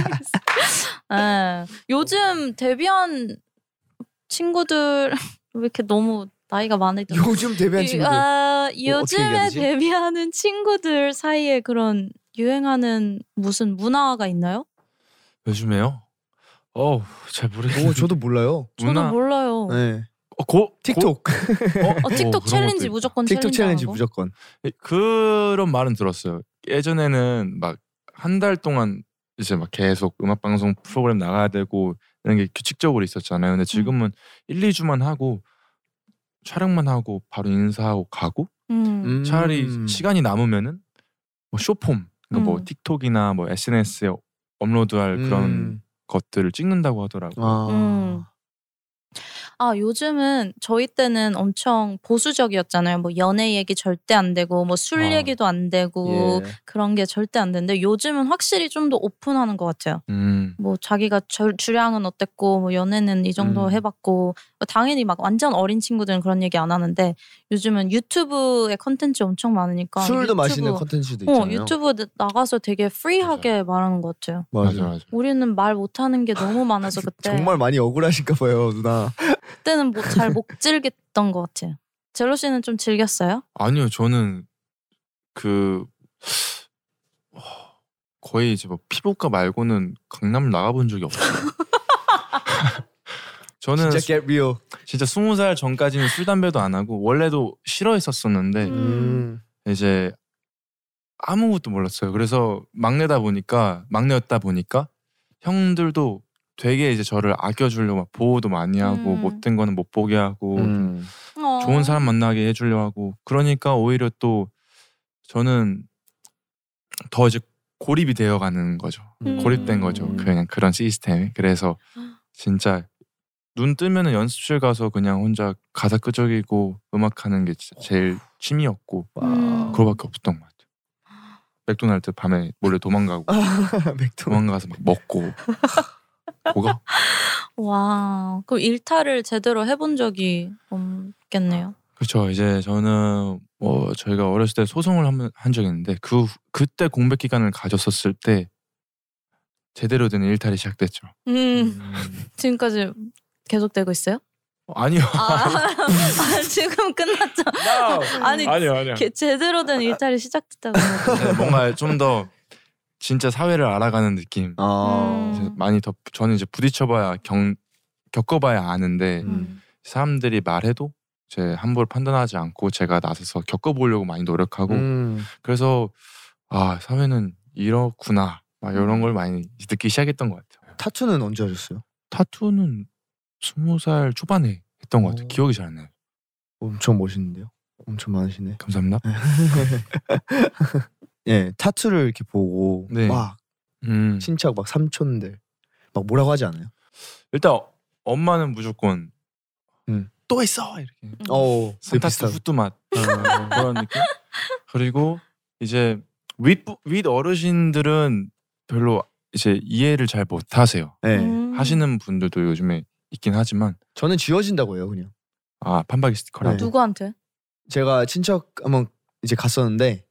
A: 예. 요즘 데뷔한 친구들 왜 이렇게 너무 나이가 많을 때
B: 요즘 데뷔한 친구들.
A: 아,
B: 어떻게
A: 요즘에
B: 얘기하지?
A: 데뷔하는 친구들 사이에 그런 유행하는 무슨 문화가 있나요?
C: 요즘에요? 어우 잘 모르겠어요.
B: 오, 저도 몰라요.
A: 저도
C: 문화-
A: 몰라요.
B: 네.
C: 어, 고,
B: 틱톡.
C: 고, 어,
A: 어, 틱톡
C: 어, 그런
A: 챌린지
C: 것도 있다.
A: 무조건
B: 틱톡 챌린지
A: 하고.
B: 무조건.
C: 예, 그런 말은 들었어요. 예전에는 막 한 달 동안 이제 막 계속 음악 방송 프로그램 나가야 되고 이런 게 규칙적으로 있었잖아요. 근데 지금은 일, 이 주만 하고 촬영만 하고 바로 인사하고 가고
A: 음.
B: 음.
C: 차라리 시간이 남으면은 뭐 쇼폼, 그러니까 뭐
A: 음.
C: 틱톡이나 뭐 에스엔에스에 업로드할 그런
B: 음.
C: 것들을 찍는다고 하더라고요.
B: 아.
A: 음. 아 요즘은 저희 때는 엄청 보수적이었잖아요. 뭐 연애 얘기 절대 안 되고 뭐 술
C: 아.
A: 얘기도 안 되고
B: 예.
A: 그런 게 절대 안 되는데 요즘은 확실히 좀 더 오픈하는 것 같아요.
C: 음.
A: 뭐 자기가 주, 주량은 어땠고 뭐 연애는 이 정도
B: 음.
A: 해봤고 당연히 막 완전 어린 친구들은 그런 얘기 안 하는데 요즘은 유튜브에 컨텐츠 엄청 많으니까
B: 술도
A: 유튜브,
B: 마시는 컨텐츠도
A: 어,
B: 있잖아요.
A: 유튜브 나가서 되게 프리하게 말하는 것 같아요.
C: 맞아
B: 맞아.
C: 맞아.
A: 우리는 말 못하는 게 너무 많아서 그때
B: 정말 많이 억울하신가 봐요, 누나.
A: 그때는 뭐 잘 못 즐겼던 것 같아요. 젤로 씨는 좀 즐겼어요?
C: 아니요, 저는 그 거의 이제 뭐 피부과 말고는 강남 나가본 적이 없어요. 저는
B: 진짜
C: 수-
B: get real.
C: 진짜 스무 살 전까지는 술 담배도 안 하고 원래도 싫어했었었는데
A: 음.
B: 음.
C: 이제 아무것도 몰랐어요. 그래서 막내다 보니까 막내였다 보니까 형들도 되게 이제 저를 아껴주려고 막 보호도 많이 하고
A: 음.
C: 못된 거는 못 보게 하고 좀
B: 음.
A: 어.
C: 좋은 사람 만나게 해주려 하고 그러니까 오히려 또 저는 더 이제 고립이 되어가는 거죠.
A: 음.
C: 고립된 거죠. 그냥 그런 시스템에. 그래서 진짜 눈 뜨면은 연습실 가서 그냥 혼자 가사 끄적이고 음악하는 게 진짜 제일 취미였고
A: 음.
C: 그거밖에 없었던 것 같아요. 맥도날드 밤에 몰래 도망가고
B: 맥도.
C: 도망가서 막 먹고 뭐가
A: 와, 그럼 일탈을 제대로 해본 적이 없겠네요.
C: 그렇죠. 이제 저는 뭐 저희가 어렸을 때 소송을 한, 한 적이 있는데 그 후- 그때 공백 기간을 가졌었을 때 제대로 된 일탈이 시작됐죠.
A: 음, 지금까지 계속되고 있어요?
C: 어, 아니요.
A: 아, 아, 지금 끝났죠. 아니,
C: 아니요, 아니요.
A: 게- 제대로 된 일탈이 시작됐다고.
C: 네, 뭔가 좀 더 진짜 사회를 알아가는 느낌.
B: 아.
C: 이제 많이 더 저는 이제 부딪혀봐야 경 겪어봐야 아는데
A: 음.
C: 사람들이 말해도 제 함부로 판단하지 않고 제가 나서서 겪어보려고 많이 노력하고
B: 음.
C: 그래서 아 사회는 이렇구나 막 이런 걸 많이 듣기 시작했던 것 같아요.
B: 타투는 언제 하셨어요?
C: 타투는 스무 살 초반에 했던 것 같아요.
B: 오.
C: 기억이 잘 안 나요.
B: 엄청 멋있는데요. 엄청 많으시네.
C: 감사합니다.
B: 예, 타투를 이렇게 보고
C: 네.
B: 막
C: 음.
B: 친척 막 삼촌들 막 뭐라고 하지 않아요?
C: 일단 어- 엄마는 무조건
B: 음.
C: 또 있어 이렇게.
B: 어, 되게
C: 산타스
B: 비슷한.
C: 후뚜 맛 그런 느낌. 그리고 이제 윗, 윗 어르신들은 별로 이제 이해를 잘 못하세요.
B: 네.
A: 음.
C: 하시는 분들도 요즘에 있긴 하지만
B: 저는 지워진다고 해요, 그냥.
C: 아 판박이 스티커라고.
B: 네.
A: 누구한테?
B: 제가 친척 한번 이제 갔었는데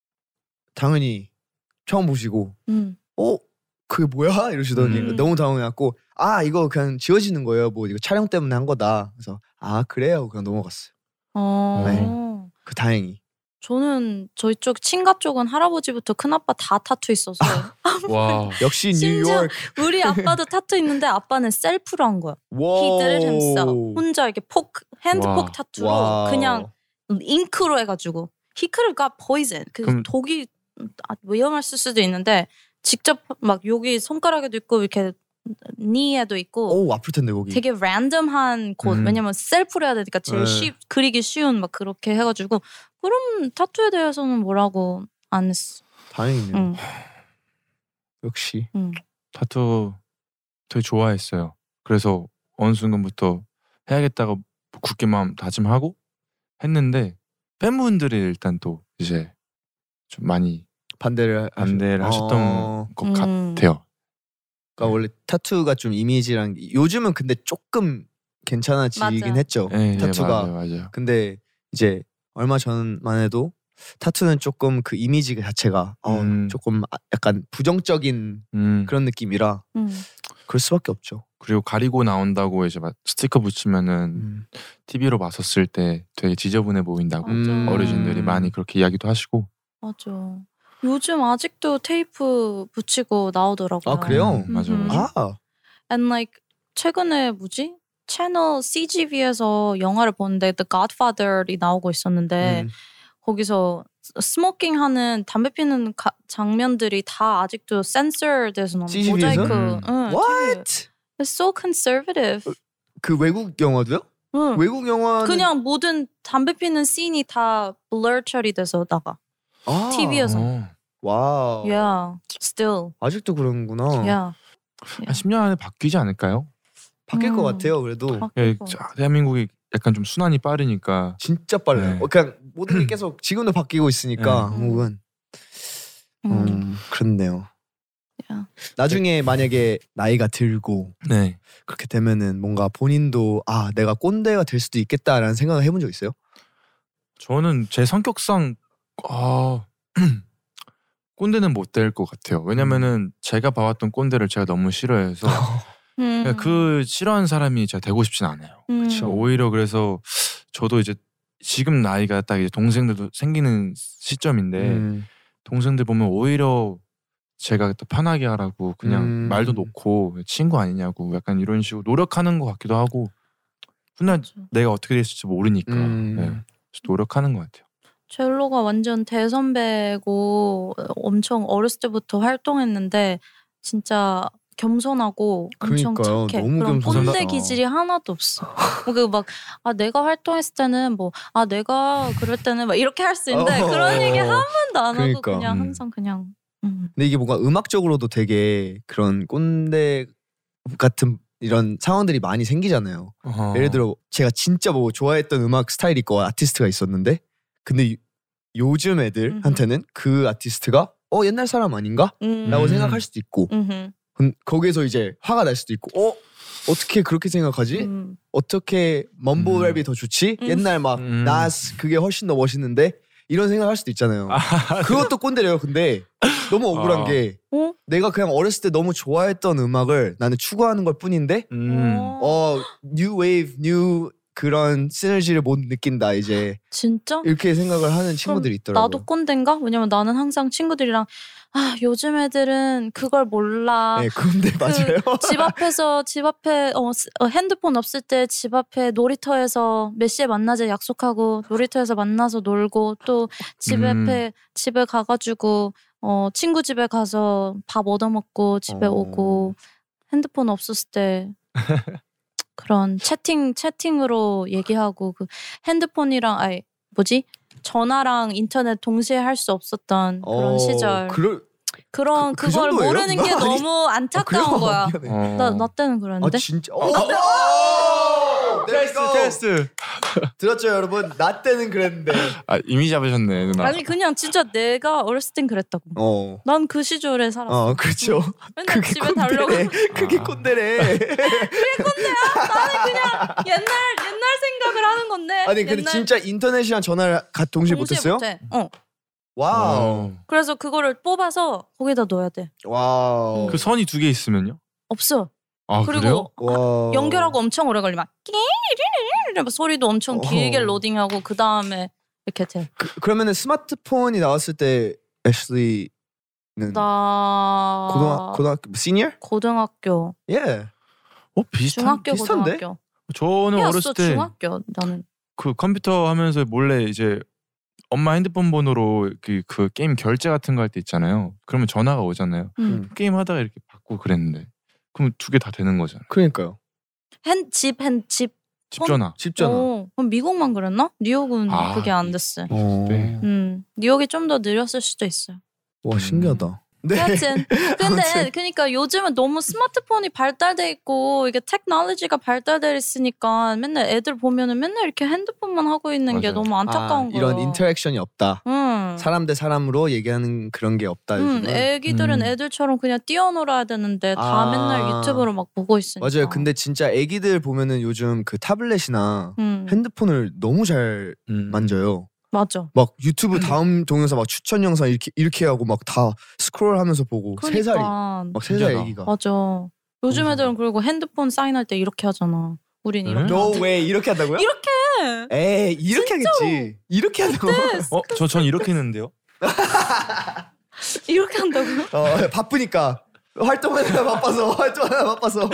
B: 당연히 처음 보시고
A: 음.
B: 어? 그게 뭐야? 이러시더니
A: 음.
B: 너무 당황해갖고 아 이거 그냥 지워지는 거예요. 뭐 이거 촬영 때문에 한 거다. 그래서 아 그래요? 그냥 넘어갔어요.
A: 어.
B: 네. 그 다행히.
A: 저는 저희 쪽 친가 쪽은 할아버지부터 큰아빠 다 타투 있어서
C: 와.
B: 역시
A: 심지어
B: 뉴욕.
A: 우리 아빠도 타투 있는데 아빠는 셀프로 한 거야. He did it himself. 혼자 이렇게 폭 핸드폭
C: 와.
A: 타투로
B: 와우.
A: 그냥 잉크로 해가지고 He could have got poison. 그
C: 그럼-
A: 독이 아, 위험했을 수도 있는데 직접 막 여기 손가락에도 있고 이렇게 니에도 있고
B: 오 아플 텐데 거기.
A: 되게 랜덤한 곳.
C: 음.
A: 왜냐면 셀프로 해야 되니까 제일
B: 네.
A: 쉽 그리기 쉬운 막 그렇게 해가지고 그럼 타투에 대해서는 뭐라고 안 했어.
B: 다행이네요.
A: 응.
B: 역시.
A: 응.
C: 타투 되게 좋아했어요. 그래서 어느 순간부터 해야겠다고 굳게 마음 다짐하고 했는데 팬분들이 일단 또 이제 좀 많이
B: 반대를
C: 반대를
B: 하셨-
C: 하셨던
B: 어.
C: 것
A: 음.
C: 같아요.
B: 그러니까 원래 타투가 좀 이미지랑 요즘은 근데 조금 괜찮아지긴
A: 맞아.
B: 했죠.
C: 예,
B: 타투가.
C: 예, 맞아요, 맞아요.
B: 근데 이제 얼마 전만 해도 타투는 조금 그 이미지 자체가 어,
C: 음.
B: 조금 아- 약간 부정적인
C: 음.
B: 그런 느낌이라
A: 음.
B: 그럴 수밖에 없죠.
C: 그리고 가리고 나온다고 이제 막 스티커 붙이면은
B: 음.
C: 티비로 봤었을 때 되게 지저분해 보인다고
A: 맞아.
B: 음.
C: 어르신들이 많이 그렇게 이야기도 하시고.
A: 맞아. 요즘 아직도 테이프 붙이고 나오더라고요.
B: 아, 그래요?
C: 음, 맞아,
A: 음.
C: 맞아.
B: 아,
A: And like 최근에 뭐지? 채널 씨지비에서 영화를 보는데 The Godfather이 나오고 있었는데
B: 음.
A: 거기서 스모킹 하는 담배 피는 가, 장면들이 다 아직도 센서돼서 나온
B: 씨지비에서?
A: 모자이크.
C: 음.
A: 응,
B: What?
A: It's so conservative.
B: 그 외국 영화도요?
A: 응.
B: 외국 영화는
A: 그냥 모든 담배 피는 씬이 다 blur 처리돼서 나가.
B: 아,
A: 티비에서.
C: 어.
B: 와우.
A: Yeah, still.
B: 아직도 그런구나.
A: Yeah.
C: 한 십 년 안에 바뀌지 않을까요?
B: 바뀔 것
A: 음.
B: 같아요. 그래도
A: 바뀔
C: 예,
A: 것 같아.
C: 대한민국이 약간 좀 순환이 빠르니까.
B: 진짜 빨라요.
C: 네.
B: 어, 그냥 모든 게 계속 지금도 바뀌고 있으니까
A: 네.
B: 한국은
A: 음.
B: 음, 그렇네요.
A: 야.
B: 나중에 만약에 나이가 들고
C: 네.
B: 그렇게 되면은 뭔가 본인도 아 내가 꼰대가 될 수도 있겠다라는 생각을 해본 적 있어요?
C: 저는 제 성격상 아 꼰대는 못 될 것 같아요. 왜냐면은 제가 봐왔던 꼰대를 제가 너무 싫어해서
A: 음.
C: 그러니까 그 싫어하는 사람이 제가 되고 싶진 않아요.
A: 음.
B: 그쵸.
C: 오히려 그래서 저도 이제 지금 나이가 딱 이제 동생들도 생기는 시점인데
B: 음,
C: 동생들 보면 오히려 제가 또 편하게 하라고 그냥
B: 음.
C: 말도 놓고 친구 아니냐고 약간 이런 식으로 노력하는 것 같기도 하고 훗날
A: 맞아.
C: 내가 어떻게 됐을지 모르니까
B: 음.
C: 네. 그래서 노력하는 것 같아요.
A: 젤로가 완전 대선배고 엄청 어렸을 때부터 활동했는데 진짜 겸손하고 엄청
B: 그러니까요.
A: 착해.
B: 너무
A: 그런 꼰대
B: 겸손하다.
A: 기질이 하나도 없어. 그막 아 내가 활동했을 때는 뭐 아 내가 그럴 때는 막 이렇게 할 수 있는데
B: 어.
A: 그런 얘기 한 번도 안
B: 그러니까.
A: 하고 그냥
C: 음.
A: 항상 그냥 음.
B: 근데 이게 뭔가 음악적으로도 되게 그런 꼰대 같은 이런 상황들이 많이 생기잖아요.
C: 어.
B: 예를 들어 제가 진짜 뭐 좋아했던 음악 스타일이 있고 아티스트가 있었는데 근데 요- 요즘 애들한테는 그 아티스트가 어 옛날 사람 아닌가?
A: 음.
B: 라고
C: 음.
B: 생각할 수도 있고
A: 음흠.
B: 근- 거기에서 이제 화가 날 수도 있고 어? 어떻게 그렇게 생각하지?
A: 음.
B: 어떻게 멈보랩이
C: 음.
B: 더 좋지?
A: 음.
B: 옛날 막
C: 음.
B: 나스 그게 훨씬 더 멋있는데 이런 생각할 수도 있잖아요. 그것도 꼰대래요. 근데 너무 억울한
C: 아.
B: 게
A: 어?
B: 내가 그냥 어렸을 때 너무 좋아했던 음악을 나는 추구하는 걸 뿐인데
C: 음.
B: 어 뉴 웨이브 뉴 그런 시너지를 못 느낀다 이제
A: 진짜?
B: 이렇게 생각을 하는 친구들이 있더라고요.
A: 나도 꼰대인가? 왜냐면 나는 항상 친구들이랑 아 요즘 애들은 그걸 몰라.
B: 네, 근데 맞아요.
A: 집 앞에서 집 앞에 어, 스- 어, 핸드폰 없을 때 집 앞에 놀이터에서 몇 시에 만나자 약속하고 놀이터에서 만나서 놀고 또 집
C: 음.
A: 앞에 집에 가가지고 어 친구 집에 가서 밥 얻어 먹고 집에
B: 어.
A: 오고 핸드폰 없었을 때 그런 채팅 채팅으로 얘기하고 그 핸드폰이랑 아니 뭐지 전화랑 인터넷 동시에 할 수 없었던 그런
B: 어,
A: 시절
B: 그럴
A: 그런
B: 그- 그
A: 그걸
B: 정도예요?
A: 모르는 게
B: 아니,
A: 너무
B: 아,
A: 안타까운 거야.
B: 미안해.
C: 어.
A: 나 나 때는
B: 아
A: 그랬는데.
B: 진짜. 오!
C: 테스트 테스트.
B: 들었죠 여러분? 나 때는 그랬는데.
C: 아 이미 잡으셨네 누나.
A: 아니 그냥 진짜 내가 어렸을 땐 그랬다고.
B: 어.
A: 난 그 시절에 살았어.
B: 어 그렇죠.
A: 맨날
B: 그게
A: 집에 달려고.
B: 꼰대래. 그게
C: 아.
B: 꼰대래.
A: 나는 그냥 옛날 옛날 생각을 하는 건데.
B: 아니 근데
A: 옛날
B: 진짜 인터넷이랑 전화를 가 동시에
A: 동시에
B: 못했어요?
A: 못해. 어.
B: 와우.
A: 그래서 그거를 뽑아서 거기다 넣어야 돼.
B: 와우.
C: 그 선이 두 개 있으면요?
A: 없어.
C: 아 그래요?
A: 그리고
B: 와.
A: 연결하고 엄청 오래 걸리면 끼리리리리 소리도 엄청 길게
B: 어.
A: 로딩하고 그 다음에 이렇게 돼.
B: 그, 그러면은 스마트폰이 나왔을 때 애슐리는
A: 나
B: 고등학 고등학교 시니어?
A: 고등학교,
B: 예.
C: 어 비슷한.
A: 중학교,
B: 비슷한데?
A: 고등학교.
C: 저는
A: 였어,
C: 어렸을 때
A: 중학교 나는.
C: 그 컴퓨터 하면서 몰래 이제 엄마 핸드폰 번호로 그, 그 게임 결제 같은 거 할 때 있잖아요. 그러면 전화가 오잖아요.
A: 음.
C: 게임 하다가 이렇게 받고 그랬는데 그럼 두 개 다 되는 거잖아요.
B: 그러니까요.
A: 핸집 핸집.
C: 집 전화.
B: 집 전화.
A: 어, 그럼 미국만 그랬나? 뉴욕은
C: 아,
A: 그게 안 됐어.
B: 어.
C: 네.
A: 음, 뉴욕이 좀 더 느렸을 수도 있어요.
B: 와 신기하다. 네.
A: 하여튼 근데
B: 아무튼.
A: 그러니까 요즘은 너무 스마트폰이 발달돼 있고 이게 테크놀로지가 발달돼 있으니까 맨날 애들 보면은 맨날 이렇게 핸드폰만 하고 있는 게
C: 맞아요.
A: 너무 안타까운
B: 아,
A: 거야.
B: 이런 인터랙션이 없다.
A: 응.
B: 사람 대 사람으로 얘기하는 그런 게 없다.
A: 응,
B: 요즘은.
A: 애기들은
B: 음.
A: 애들처럼 그냥 뛰어놀아야 되는데 다
B: 아.
A: 맨날 유튜브로 막 보고 있으니까.
B: 맞아요. 근데 진짜 애기들 보면은 요즘 그 타블렛이나
A: 응,
B: 핸드폰을 너무 잘
C: 음.
B: 만져요.
A: 맞아.
B: 막 유튜브 다음 동영상 막 추천 영상 이렇게 이렇게 하고 막 다 스크롤하면서 보고 세 살이
A: 그러니까
B: 막 세 살
C: 신기하다.
B: 애기가.
A: 맞아. 요즘
B: 너무
A: 애들은 그리고 핸드폰 사인할 때 이렇게 하잖아. 우린
C: 네?
A: 이렇게.
B: No way 이렇게 한다고요?
A: 이렇게.
B: 에이 이렇게 하겠지. 이렇게 한다고.
C: 어? 저 전 이렇게 했는데요.
A: 이렇게 한다고?
B: 어, 바쁘니까 활동하느라 바빠서 활동하느라 바빠서.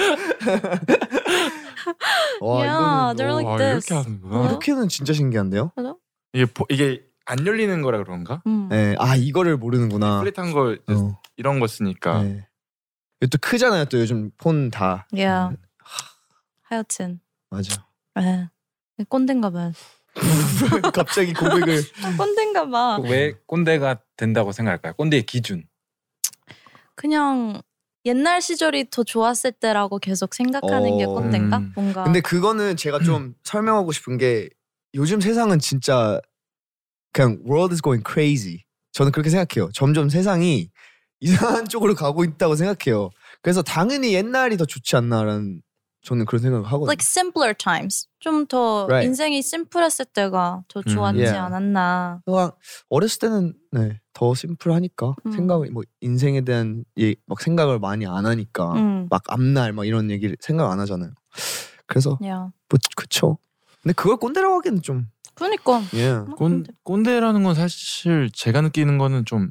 B: 와
A: Yeah,
B: 이거는
A: they're
B: 어,
A: like
C: 아
A: this.
C: 이렇게 하는구나.
B: 이렇게는 진짜 신기한데요?
A: 맞아?
C: 이게 보- 이게 안 열리는 거라 그런가?
A: 음.
B: 네, 아 이거를 모르는구나.
C: 플랫한 거 이제
B: 어,
C: 이런 거 쓰니까.
B: 네. 이거 또 크잖아요. 또 요즘 폰 다.
A: Yeah. 하여튼.
B: 맞아.
A: 에. 꼰대인가 봐.
B: 갑자기 고백을.
A: 꼰대인가 봐.
D: 왜 꼰대가 된다고 생각할까요? 꼰대의 기준.
A: 그냥 옛날 시절이 더 좋았을 때라고 계속 생각하는 게
B: 어.
A: 꼰대인가?
C: 음.
A: 뭔가.
B: 근데 그거는 제가 좀 설명하고 싶은 게 요즘 세상은 진짜 그냥 world is going crazy. 저는 그렇게 생각해요. 점점 세상이 이상한 쪽으로 가고 있다고 생각해요. 그래서 당연히 옛날이 더 좋지 않나라는 저는 그런 생각을 하거든요.
A: like simpler times. 좀 더
B: Right.
A: 인생이 심플했을 때가 더 좋았지
B: yeah.
A: 않았나.
B: 그냥 어렸을 때는 네, 더 심플하니까
A: 음.
B: 생각을 뭐 인생에 대한 예, 막 생각을 많이 안 하니까
A: 음.
B: 막 앞날 막 이런 얘기를 생각 안 하잖아요. 그래서
A: Yeah.
B: 뭐 그쵸. 근데 그걸 꼰대라고 하기는 좀
A: 그러니까.
B: 예.
A: 뭐
C: 꼰
A: 꼰대.
C: 꼰대라는 건 사실 제가 느끼는 거는 좀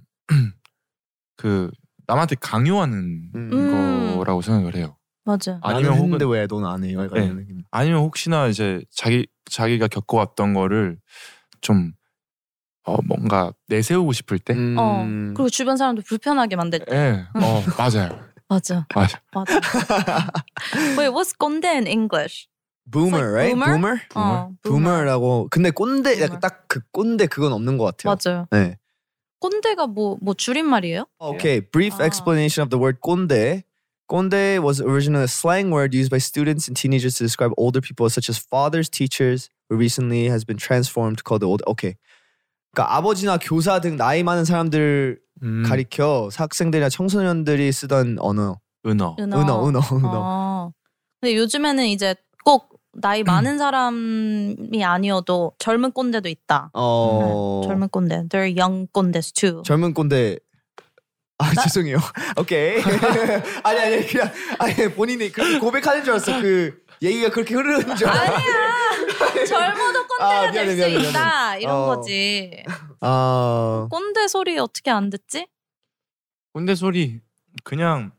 C: 그 남한테 강요하는
B: 음.
A: 음.
C: 거라고 생각을 해요.
A: 맞아.
C: 아니면
B: 나는 했는데
C: 혹은
B: 왜 넌 안 해요? 약간
C: 네.
B: 이런 느낌.
C: 아니면 혹시나 이제 자기 자기가 겪어왔던 거를 좀 어, 뭔가 내세우고 싶을 때.
B: 음.
A: 어. 그리고 주변 사람도 불편하게 만들 때.
C: 예. 어 맞아요.
A: 맞아.
C: 맞아.
A: 맞아. Wait, what's 꼰대 in English?
B: boomer,
A: like
B: right?
A: boomer?
B: boomer?
A: 어,
B: boomer라고. 근데 꼰대
A: boomer.
B: 약간 딱 그 꼰대 그건 없는 것 같아요.
A: 맞아요.
B: 네.
A: 꼰대가 뭐 뭐 줄임말이에요?
B: Okay, brief
A: 아.
B: explanation of the word 꼰대. 꼰대 was originally a slang word used by students and teenagers to describe older people such as fathers, teachers, but recently has been transformed called the old. Okay. 그러니까 아버지나 교사 등 나이 많은 사람들
C: 음,
B: 가리켜 학생들이나 청소년들이 쓰던 언어.
C: 은어.
A: 은어.
B: 은어, 은어, 은어.
A: 어. 근데 요즘에는 이제 꼭 나이 많은 사람이 아니어도 젊은 꼰대도 있다.
B: 어.
A: 네, 젊은 꼰대. They're young 꼰대s too.
B: 젊은 꼰대. 아 죄송해요. 오케이. 아니 아니 그냥 아니 본인이 그렇게 고백하는 줄 알았어. 그 얘기가 그렇게 흐르는 줄 알았어.
A: 아니야. 젊어도 꼰대가
B: 아,
A: 될
B: 미안해,
A: 수
B: 미안해, 미안해.
A: 있다. 이런
B: 어.
A: 거지.
B: 아.
A: 꼰대 소리 어떻게 안 듣지?
C: 꼰대 소리 그냥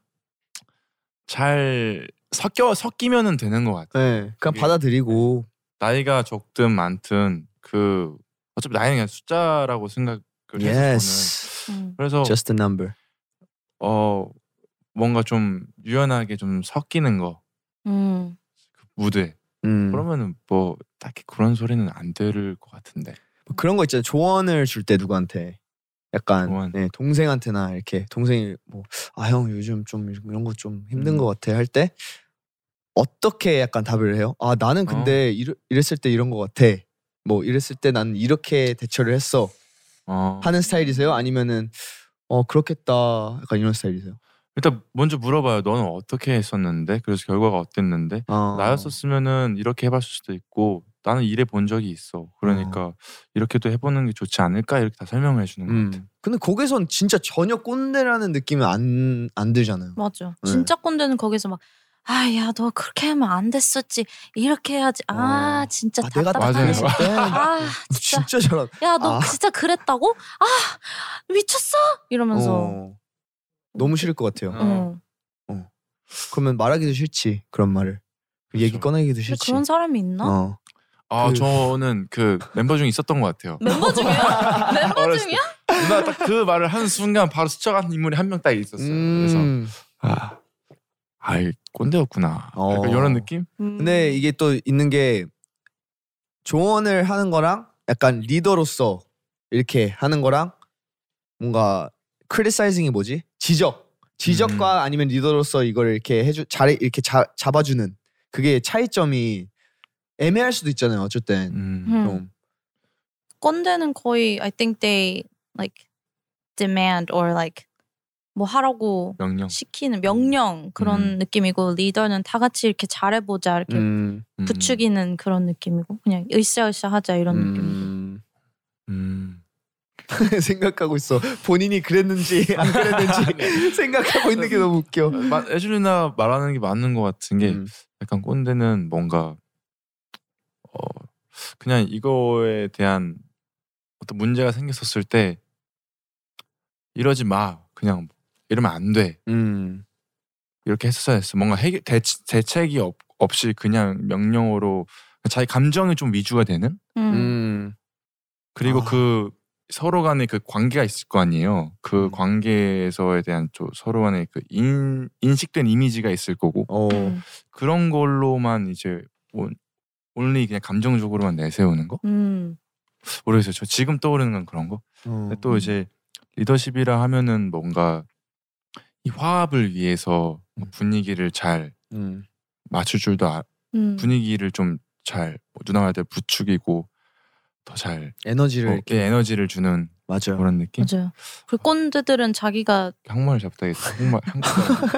C: 잘 섞여 섞이면은 되는 것 같아.
B: 네. 그냥
C: 이게-
B: 받아들이고.
C: 나이가 적든 많든 그 어차피 나이는 그냥 숫자라고 생각을 해서 저는
B: Yes.
A: 음.
C: 그래서
B: Just a number.
C: 어 뭔가 좀 유연하게 좀 섞이는 거
A: 음.
C: 무대.
B: 음.
C: 그러면은 뭐 딱히 그런 소리는 안 들을 것 같은데.
B: 뭐 그런 거 있잖아요. 조언을 줄 때 누구한테 약간
C: 조언.
B: 네, 동생한테나 이렇게 동생이 뭐 아 형 요즘 좀 이런 거 좀 힘든
C: 음.
B: 것 같아 할 때 어떻게 약간 답을 해요? 아 나는 근데 이러, 이랬을 때 이런 것 같아. 뭐 이랬을 때 나는 이렇게 대처를 했어.
C: 어.
B: 하는 스타일이세요? 아니면은 어 그렇겠다 약간 이런 스타일이세요?
C: 일단 먼저 물어봐요. 너는 어떻게 했었는데? 그래서 결과가 어땠는데?
B: 어.
C: 나였었으면은 이렇게 해봤을 수도 있고 나는 이래 본 적이 있어. 그러니까 이렇게도 해보는 게 좋지 않을까? 이렇게 다 설명을 해주는 것 같아.
B: 음. 근데 거기선 진짜 전혀 꼰대라는 느낌은 안, 안 들잖아요.
A: 맞아.
B: 네.
A: 진짜 꼰대는 거기서 막 아, 야, 너 그렇게 하면 안 됐었지. 이렇게 해야지. 아,
B: 어.
A: 진짜
B: 아, 내가
A: 답답하네.
C: 맞아요.
B: 그랬을 때
A: 아, 진짜.
B: 진짜 잘한.
A: 야, 너
B: 아.
A: 진짜 그랬다고? 아, 미쳤어? 이러면서.
B: 어. 너무 싫을 것 같아요.
C: 어.
A: 어.
B: 그러면 말하기도 싫지 그런 말을. 얘기
C: 그렇죠.
B: 꺼내기도
A: 근데
B: 싫지.
A: 그런 사람이 있나?
B: 어.
C: 아
B: 그-
C: 저는 그 멤버 중에 있었던 것 같아요.
A: 멤버 중이야? 멤버
C: 어렸을
A: 중이야?
C: 누나 딱 그 말을 하는 순간 바로 스쳐간 인물이 한 명 딱 있었어요. 그래서
B: 음.
C: 아, 아이 꼰대였구나.
B: 어.
C: 약간 이런 느낌?
A: 음.
B: 근데 이게 또 있는 게 조언을 하는 거랑 약간 리더로서 이렇게 하는 거랑 뭔가 크리사이징이 뭐지? 지적. 지적과
C: 음.
B: 아니면 리더로서 이걸 이렇게 해주 잘 이렇게 자, 잡아주는 그게 차이점이 애매할 수도 있잖아요. 어쩔 땐
C: 음.
A: 음.
B: 좀.
A: 꼰대는 거의 I think they like demand or like 뭐 하라고
C: 명령.
A: 시키는 명령 그런
C: 음.
A: 느낌이고 리더는 다 같이 이렇게 잘해보자 이렇게
B: 음,
C: 음.
A: 부추기는 그런 느낌이고 그냥 으쌰으쌰 하자 이런 느낌이고
B: 음.
C: 음.
B: 생각하고 있어. 본인이 그랬는지 안 그랬는지 생각하고 있는 게 너무 웃겨.
C: 마- 애슐리나 말하는 게 맞는 것 같은 게
B: 음.
C: 약간 꼰대는 뭔가 어 그냥 이거에 대한 어떤 문제가 생겼었을 때 이러지 마. 그냥 이러면 안 돼.
B: 음.
C: 이렇게 했었어야 했어. 뭔가 해결, 대, 대책이 없, 없이 그냥 명령으로 자기 감정이 좀 위주가 되는
A: 음.
B: 음.
C: 그리고
B: 아.
C: 그 서로 간의 그 관계가 있을 거 아니에요. 그
B: 음.
C: 관계에서에 대한 좀 서로 간의 그 인, 인식된 이미지가 있을 거고
B: 어.
A: 음.
C: 그런 걸로만 이제 온, 온리 그냥 감정적으로만 내세우는 거?
A: 음.
C: 모르겠어요. 저 지금 떠오르는 건 그런 거.
B: 어.
C: 근데 또 이제 리더십이라 하면은 뭔가 이 화합을 위해서
B: 음.
C: 분위기를 잘
B: 음.
C: 맞출 줄도 아,
A: 음.
C: 분위기를 좀 잘 뭐 누나 말대로 부추기고 더 잘
B: 에너지를
C: 어,
B: 이렇게
C: 에너지를 주는
B: 맞아요.
C: 그런 느낌?
A: 맞아요. 그 꼰대들은 자기가
C: 한국말 잡다겠다. 한국말 한국말.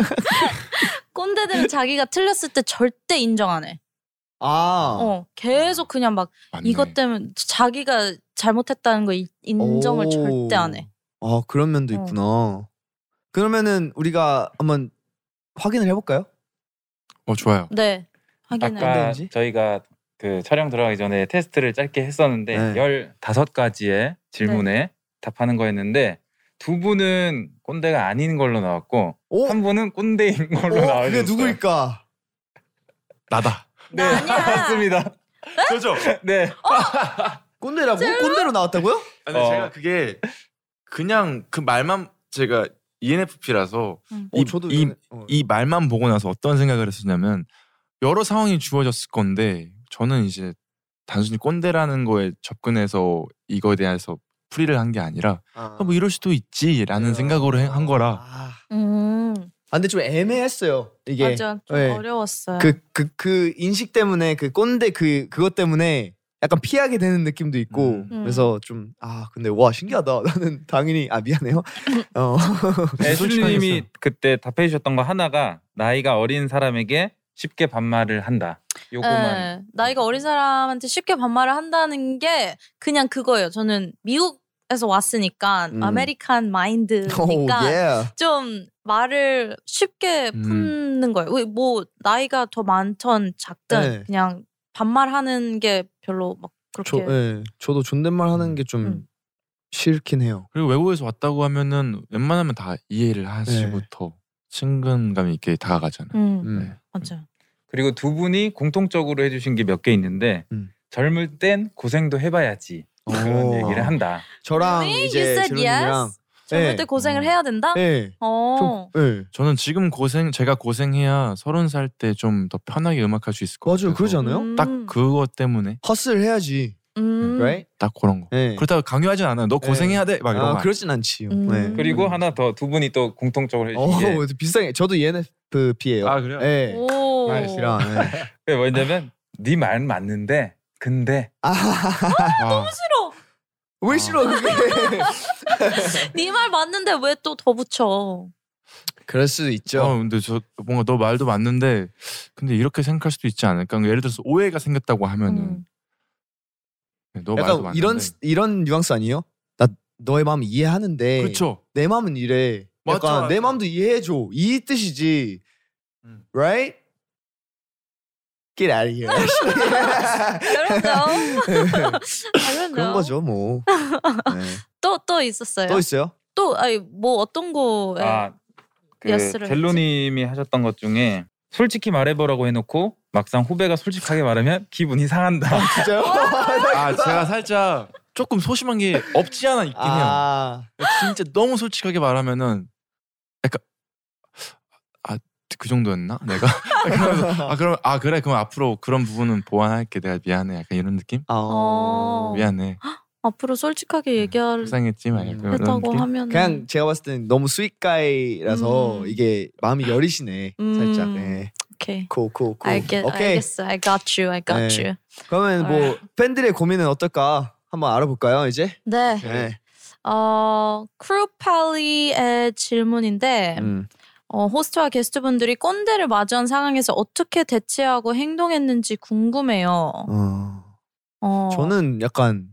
A: 꼰대들은 자기가 틀렸을 때 절대 인정 안 해.
B: 아.
A: 어, 계속 그냥 막
C: 맞네.
A: 이것 때문에 자기가 잘못했다는 거 이- 인정을
B: 오.
A: 절대 안 해.
B: 아 그런 면도
A: 어.
B: 있구나. 그러면은 우리가 한번 확인을 해볼까요?
C: 어 좋아요.
A: 네. 하기는.
D: 아까
B: 꼰대인지?
D: 저희가 그 촬영 들어가기 전에 테스트를 짧게 했었는데
B: 네.
D: 열다섯 가지의 질문에 답하는 거였는데 두 분은 꼰대가 아닌 걸로 나왔고
B: 오.
D: 한 분은 꼰대인 걸로
B: 어,
D: 나왔어요.
B: 그게 누구일까?
C: 나다.
D: 네,
A: 나 아니야.
D: 맞습니다.
C: 저죠.
D: 네.
B: 꼰대라고? 꼰대로 나왔다고요?
C: 아니
D: 어.
C: 제가 그게 그냥 그 말만 제가 이엔에프피라서
A: 음.
C: 이,
B: 어, 저도
C: 이,
B: 이번에- 어.
C: 이 말만 보고 나서 어떤 생각을 했었냐면 여러 상황이 주어졌을 건데 저는 이제 단순히 꼰대라는 거에 접근해서 이거에 대해서 풀이를 한 게 아니라
B: 아.
C: 아, 뭐 이럴 수도 있지라는
B: 네.
C: 생각으로 해- 한 거라
B: 아.
A: 음.
B: 아, 근데 좀 애매했어요. 이게
A: 맞아. 좀
B: 네.
A: 어려웠어요.
B: 그 그 그 인식 때문에 그 꼰대 그 그것 때문에 약간 피하게 되는 느낌도 있고
C: 음.
B: 그래서 좀 아 근데 와 신기하다. 나는 당연히 아 미안해요. 어.
D: 애슐리님이 그때 답해 주셨던 거 하나가 나이가 어린 사람에게 쉽게 반말을 한다. 요거만.
A: 네, 나이가 어린 사람한테 쉽게 반말을 한다는 게 그냥 그거예요. 저는 미국에서 왔으니까
B: 음.
A: 아메리칸
B: 오
A: 마인드니까
B: 예.
A: 좀 말을 쉽게
C: 음.
A: 푸는 거예요. 왜 뭐 나이가 더 많던 작든
B: 네.
A: 그냥 반말하는 게 별로 막
B: 저
A: 그렇게
B: 예. 저도 존댓말 하는
C: 음.
B: 게 좀
A: 음.
B: 싫긴 해요.
C: 그리고 외국에서 왔다고 하면은 웬만하면 다 이해를 하시고
B: 네.
C: 더 친근감 있게 다가가잖아요.
A: 음,
B: 음.
C: 네.
A: 맞아요.
D: 그리고 두 분이 공통적으로 해주신 게 몇 개 있는데
B: 음.
D: 젊을 땐 고생도 해봐야지 그런
B: 오.
D: 얘기를 한다.
B: 저랑
A: Really? You
B: 이제
A: said
B: 제로님이랑
A: yes? 젊을
B: 네.
A: 때 고생을
C: 어.
A: 해야 된다?
B: 네.
A: 어.
B: 좀, 네.
C: 저는 지금 고생 제가 고생해야 서른 살 때 좀 더 편하게 음악할 수 있을 것 같아요.
B: 맞아요. 그러지 않아요?
A: 음.
C: 딱 그것 때문에
B: 허슬 해야지.
A: 음.
B: Right?
C: 딱 그런 거.
B: 네.
C: 그렇다고 강요하진 않아요. 너
B: 네.
C: 고생해야 돼. 막 이런
B: 아,
C: 거.
B: 그러진 않지요.
A: 음.
B: 네.
D: 그리고 하나 더 두 분이 또 공통적으로 해주신
B: 어,
D: 게
B: 비슷하게 저도 이엔에프피예요.
C: 아 그래요?
B: 네.
A: 오.
B: 나이스랑. 네.
D: 그게 뭐냐면 네 말 맞는데 근데
B: 아,
C: 아,
A: 싫어.
B: 왜 싫어 그게?
A: 네 말 맞는데 왜 또 더 붙여?
B: 그럴 수도 있죠.
C: 어, 근데 저 뭔가 너 말도 맞는데 근데 이렇게 생각할 수도 있지 않을까? 그러니까 예를 들어서 오해가 생겼다고 하면은
A: 음.
C: 너 말도
B: 약간
C: 맞는데.
B: 이런 이런 뉘앙스 아니에요? 나 너의 마음 이해하는데
C: 그렇죠.
B: 내 마음은 이래.
C: 맞죠,
B: 약간 내
C: 맞죠.
B: 마음도 이해해줘. 이 뜻이지.
C: 음.
B: Right? Get out of here.
A: I don't know. I don't
B: 그런
A: know.
B: 거죠 뭐. 네.
A: 또, 또 있었어요.
B: 또 있어요?
A: 또 아니 뭐 어떤 거에
D: 아, 그
A: 예스를
D: 젤로님이 하셨던 것 중에 솔직히 말해보라고 해놓고 막상 후배가 솔직하게 말하면 기분이 상한다.
B: 진짜요?
C: 아 제가 살짝 조금 소심한 게 없지 않아 있긴 해요.
B: 아,
C: 진짜 너무 솔직하게 말하면은 약간 아 그 정도였나 내가? 그러면서 아 그럼 아 그래 그럼 앞으로 그런 부분은 보완할게 내가 미안해 약간 이런 느낌?
B: 아,
A: 어.
C: 미안해
A: 앞으로 솔직하게 얘기를
C: 불쌍했지 막 약간 그런
A: 했다고
C: 느낌?
A: 하면
B: 그냥 제가 봤을 때는 너무 스윗가이라서
A: 음.
B: 이게 마음이 여리시네.
A: 음.
B: 살짝. 네.
A: 오케이.
B: cool, cool, cool.
A: 알겠,
B: 오케이.
A: 알겠어. I got you. I got
B: 네.
A: you.
B: 그러면 뭐
A: Alright.
B: 팬들의 고민은 어떨까 한번 알아볼까요 이제?
A: 네.
B: 네.
A: 어, 크루팔리의 질문인데
B: 음.
A: 어, 호스트와 게스트분들이 꼰대를 마주한 상황에서 어떻게 대처하고 행동했는지 궁금해요.
B: 어,
A: 어.
B: 저는 약간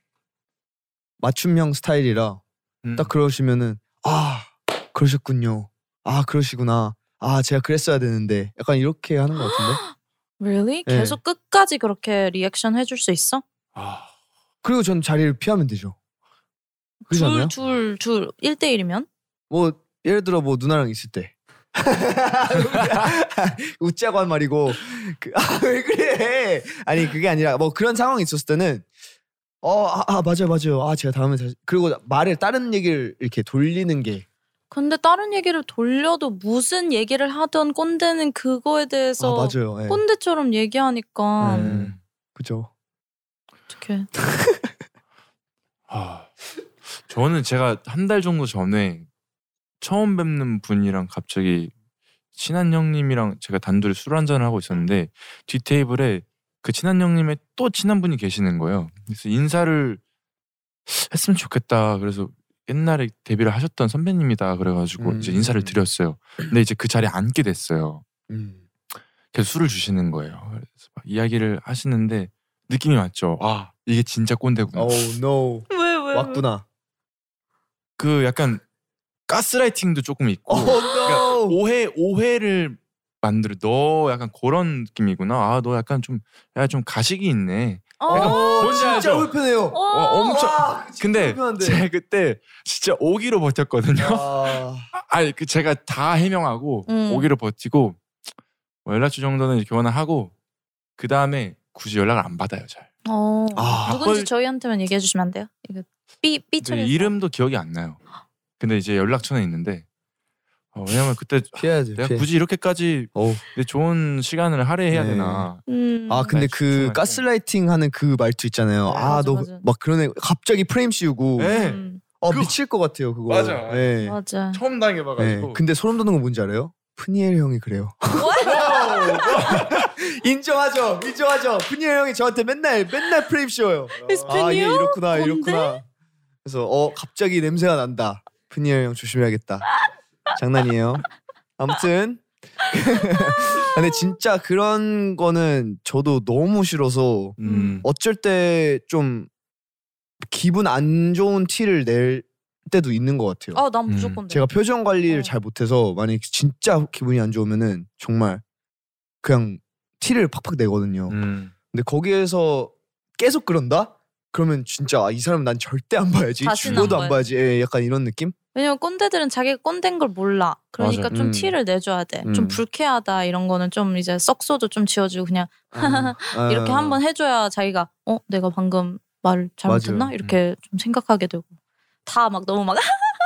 B: 맞춤형 스타일이라
C: 음.
B: 딱 그러시면은 아 그러셨군요. 아 그러시구나. 아 제가 그랬어야 되는데 약간 이렇게 하는 것 같은데.
A: Really?
B: 네.
A: 계속 끝까지 그렇게 리액션 해줄 수 있어?
C: 아,
B: 그리고 전 자리를 피하면 되죠. 그렇지 않아요?
A: 둘, 둘, 둘, 일 대 일이면?
B: 뭐 예를 들어 뭐 누나랑 있을 때 웃자고 한 말이고 그, 아, 왜 그래? 아니 그게 아니라 뭐 그런 상황이 있었을 때는 어, 아, 아 맞아요 맞아요. 아 제가 다음에 다시 그리고 말을 다른 얘기를 이렇게 돌리는 게
A: 근데 다른 얘기를 돌려도 무슨 얘기를 하던 꼰대는 그거에
B: 아,
A: 대해서
B: 맞아요. 예.
A: 꼰대처럼 얘기하니까
B: 네.
C: 음.
B: 그죠.
A: 어떡해.
C: 아, 저는 제가 한 달 정도 전에 처음 뵙는 분이랑 갑자기 친한 형님이랑 제가 단둘이 술 한잔을 하고 있었는데 뒤 테이블에 그 친한 형님의 또 친한 분이 계시는 거예요. 그래서 인사를 했으면 좋겠다. 그래서 옛날에 데뷔를 하셨던 선배님이다. 그래가지고
B: 음.
C: 이제 인사를 드렸어요. 근데 이제 그 자리에 앉게 됐어요.
B: 음.
C: 계속 술을 주시는 거예요. 그래서 막 이야기를 하시는데 느낌이 왔죠. 아 이게 진짜 꼰대구나.
B: Oh no.
A: 왜, 왜, 왜?
B: 왔구나.
C: 그 약간 가스라이팅도 조금 있고
B: Oh
C: 그러니까
B: no.
C: 오해 오해를 만들어. 너 약간 그런 느낌이구나. 아 너 약간 좀 야 좀 가식이 있네.
A: 어,
C: 약간
B: 어,
C: 뭔지
B: 진짜
C: 알죠?
B: 불편해요.
A: 어,
C: 어, 엄청.
B: 와, 진짜
C: 근데
B: 불편한데.
C: 제가 그때 진짜 오기로 버텼거든요.
B: 아,
C: 아니 그 제가 다 해명하고
A: 음.
C: 오기로 버티고 뭐 연락처 정도는 교환하고 그 다음에 굳이 연락을 안 받아요 잘.
A: 어.
B: 아.
A: 누군지
C: 바쁠-
A: 저희한테만 얘기해 주시면 안 돼요? 이거 삐, 삐
C: 근데
A: 처리.
C: 이름도 기억이 안 나요. 근데 이제 연락처는 있는데 어, 왜냐면 그때
B: 피해야 돼.
C: 내가
B: 피해.
C: 굳이 이렇게까지
B: 어우.
C: 내 좋은 시간을 할애해야
B: 네.
C: 되나.
A: 음.
B: 아 근데
C: 날
B: 그
C: 집중할 때.
B: 가스라이팅 하는 그 말투 있잖아요.
C: 네,
B: 아
A: 맞아,
B: 너
A: 맞아.
B: 막 그런 애 갑자기 프레임 씌우고
C: 네.
A: 음,
B: 어
C: 그거-
B: 미칠 것 같아요 그거.
C: 맞아.
B: 네.
A: 맞아.
C: 처음
B: 네.
C: 당해봐가지고.
B: 근데 소름 돋는 건 뭔지 알아요? 푸니엘 형이 그래요. 인정하죠, 인정하죠. 푸니엘 형이 저한테 맨날 맨날 프레임 씌워요.
A: Is
B: 아 얘
A: Peniel
B: 이렇구나,
A: 뭔데?
B: 이렇구나. 그래서 어 갑자기 냄새가 난다. 푸니엘 형 조심해야겠다. 장난이에요. 아무튼 근데 진짜 그런 거는 저도 너무 싫어서
C: 음.
B: 어쩔 때 좀 기분 안 좋은 티를 낼 때도 있는 것 같아요.
A: 아, 난
C: 음.
A: 무조건 돼.
B: 제가 표정 관리를
A: 어.
B: 잘 못해서 만약에 진짜 기분이 안 좋으면은 정말 그냥 티를 팍팍 내거든요.
C: 음.
B: 근데 거기에서 계속 그런다? 그러면 진짜 아, 이 사람 난 절대 안 봐야지.
A: 다시는
B: 죽어도
A: 안
B: 안
A: 봐요.
B: 봐야지. 예, 약간 이런 느낌?
A: 왜냐면 꼰대들은 자기가 꼰대인 걸 몰라. 그러니까
C: 맞아.
A: 좀
B: 음.
A: 티를 내줘야 돼.
B: 음.
A: 좀 불쾌하다 이런 거는 좀 이제 썩소도 좀 지워주고 그냥
B: 아,
A: 이렇게
B: 아,
A: 한번 해줘야 자기가 어 내가 방금 말 잘못했나
B: 맞아요.
A: 이렇게 좀 생각하게 되고 다 막 너무 막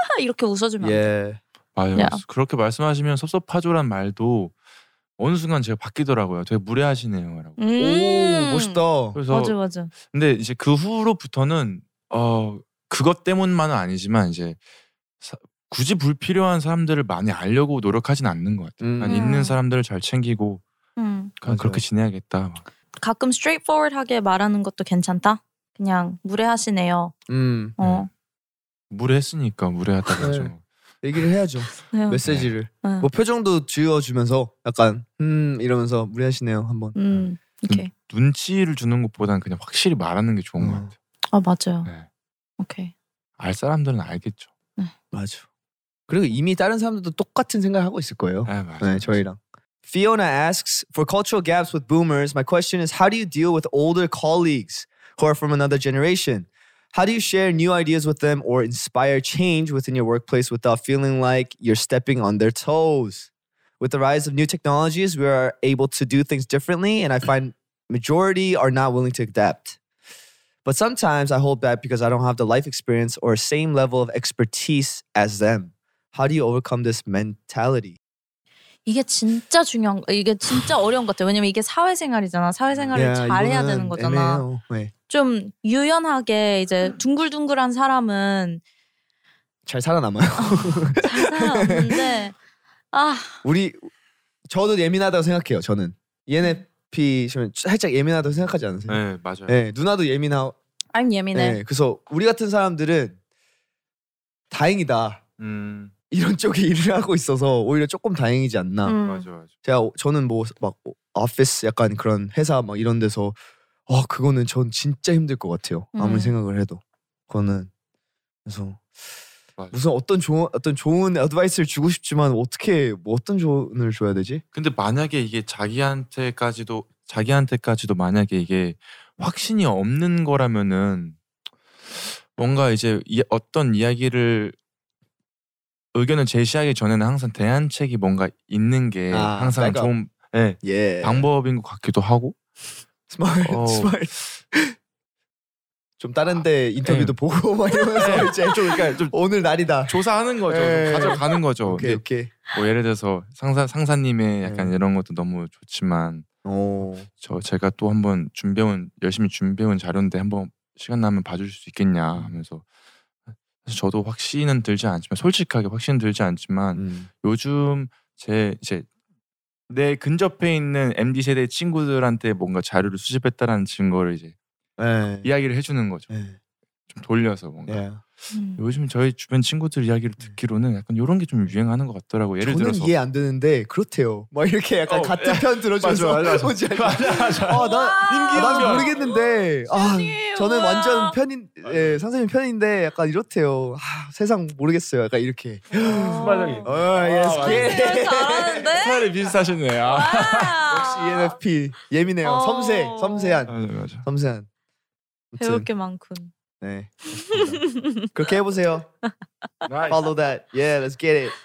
A: 이렇게 웃어주면 안 돼.
B: 예.
C: 맞아요.
A: Yeah.
C: 그렇게 말씀하시면 섭섭하죠란 말도 어느 순간 제가 바뀌더라고요. 되게 무례하시네요라고.
A: 음.
B: 오 멋있다.
C: 그래서
A: 맞아 맞아.
C: 근데 이제 그 후로부터는 어 그것 때문만은 아니지만 이제 사, 굳이 불필요한 사람들을 많이 알려고 노력하진 않는 것 같아요.
B: 음.
C: 난 있는 사람들을 잘 챙기고
A: 음.
C: 그냥
B: 맞아요.
C: 그렇게 지내야겠다. 막.
A: 가끔 straightforward하게 말하는 것도 괜찮다. 그냥 무례하시네요.
B: 음
A: 어.
C: 무례했으니까 무례하다고 하죠.
B: 네. 얘기를 해야죠.
A: 네.
B: 메시지를
A: 네.
B: 뭐 표정도 지어주면서 약간 음 이러면서 무리하시네요 한번.
A: 음. 오케이.
C: 눈치를 주는 것보다는 그냥 확실히 말하는 게 좋은 것
B: 음.
C: 같아요.
A: 아 맞아요.
C: 네.
A: 오케이.
C: 알 사람들은 알겠죠.
B: 맞아. 그리고 이미 다른 사람들도 똑같은 생각을 하고 있을 거예요.
C: 네, 맞아요.
B: 네, 저희랑. Fiona asks, for cultural gaps with boomers, my question is how do you deal with older colleagues who are from another generation? How do you share new ideas with them or inspire change within your workplace without feeling like you're stepping on their toes? With the rise of new technologies, we are able to do things differently, and I find majority are not willing to adapt. But sometimes I hold back because I don't have the life experience or same level of expertise as them. How do you overcome this mentality?
A: 이게 진짜 중요한 거- 이게 진짜 어려운 것 같아요. 왜냐면 이게 사회생활이잖아. 사회생활을
B: 야,
A: 잘해야
B: 이거는
A: 되는 거잖아.
B: 애매해요. 네.
A: 좀 유연하게 이제 둥글둥글한 사람은
B: 잘 살아남아요.
A: 잘 살아남는데 아
B: 우리 저도 예민하다고 생각해요. 저는 이엔에프피시면 살짝 예민하다고 생각하지 않으세요?
C: 네, 맞아요.
B: 네, 누나도 예민하고.
A: I'm 예민해.
B: 네, 그래서 우리 같은 사람들은 다행이다.
C: 음,
B: 이런 쪽에 일을 하고 있어서 오히려 조금 다행이지 않나.
A: 음.
C: 맞아, 맞아.
B: 제가 저는 뭐 막 오피스 약간 그런 회사 막 이런 데서 어 그거는 전 진짜 힘들 것 같아요. 아무리
A: 음.
B: 생각을 해도 그거는 그래서
C: 맞아.
B: 무슨 어떤 좋은 어떤 좋은 어드바이스를 주고 싶지만 어떻게 뭐 어떤 조언을 줘야 되지?
C: 근데 만약에 이게 자기한테까지도 자기한테까지도 만약에 이게 확신이 없는 거라면은 뭔가 이제 이, 어떤 이야기를 의견을 제시하기 전에는 항상 대안책이 뭔가 있는 게
B: 아,
C: 항상
B: 백업.
C: 좀 예,
B: 예.
C: 방법인 것 같기도 하고
B: 스마트
C: 어.
B: 스마트. 좀 다른데 인터뷰도
C: 네.
B: 보고 막 이러면서 이제
C: 좀 그러니까 좀
B: 오늘 날이다.
C: 조사하는 거죠.
B: 예.
C: 좀 가져가는 거죠.
B: 오케이
C: 근데
B: 오케이.
C: 뭐 예를 들어서 상사 상사님의 약간
B: 네.
C: 이런 것도 너무 좋지만
B: 오.
C: 저 제가 또 한번 준비해온 열심히 준비해온 자료인데 한번 시간 나면 봐주실 수 있겠냐 하면서 사실 저도 확신은 들지 않지만 솔직하게 확신은 들지 않지만
B: 음.
C: 요즘 제 이제 내 근접해 있는 엠디 세대 친구들한테 뭔가 자료를 수집했다라는 증거를 이제
B: 예.
C: 이야기를 해주는 거죠.
B: 예.
C: 좀 돌려서 뭔가
B: 예.
A: 음.
C: 요즘 저희 주변 친구들 이야기를 듣기로는 약간 이런 게 좀 유행하는 것 같더라고. 예를
B: 저는
C: 들어서
B: 이해 안 되는데 그렇대요. 막 이렇게 약간
C: 어,
B: 같은
C: 예.
B: 편 들어줘서
C: 맞아, 맞아.
B: 뭔지 알죠?
C: 맞아 맞아.
B: 아, 나, 아, 나는
C: 편.
B: 모르겠는데 아,
A: 신기해요.
B: 저는
A: 우와.
B: 완전 편인 예, 선생님 편인데 약간 이렇대요. 아, 세상 모르겠어요. 약간 이렇게.
C: 순발력이.
B: 어, 예스.
C: 맞아.
B: 예.
A: 잘하는데?
C: 스타일이 비슷하시네요. 아.
B: 역시 이엔에프피 예민해요.
A: 어.
B: 섬세, 섬세한,
C: 맞아 맞아.
B: 섬세한.
A: 배울
B: 아무튼,
A: 게 많군.
B: 네. 그렇습니다. 그렇게 해보세요. Follow that. Yeah, let's get it.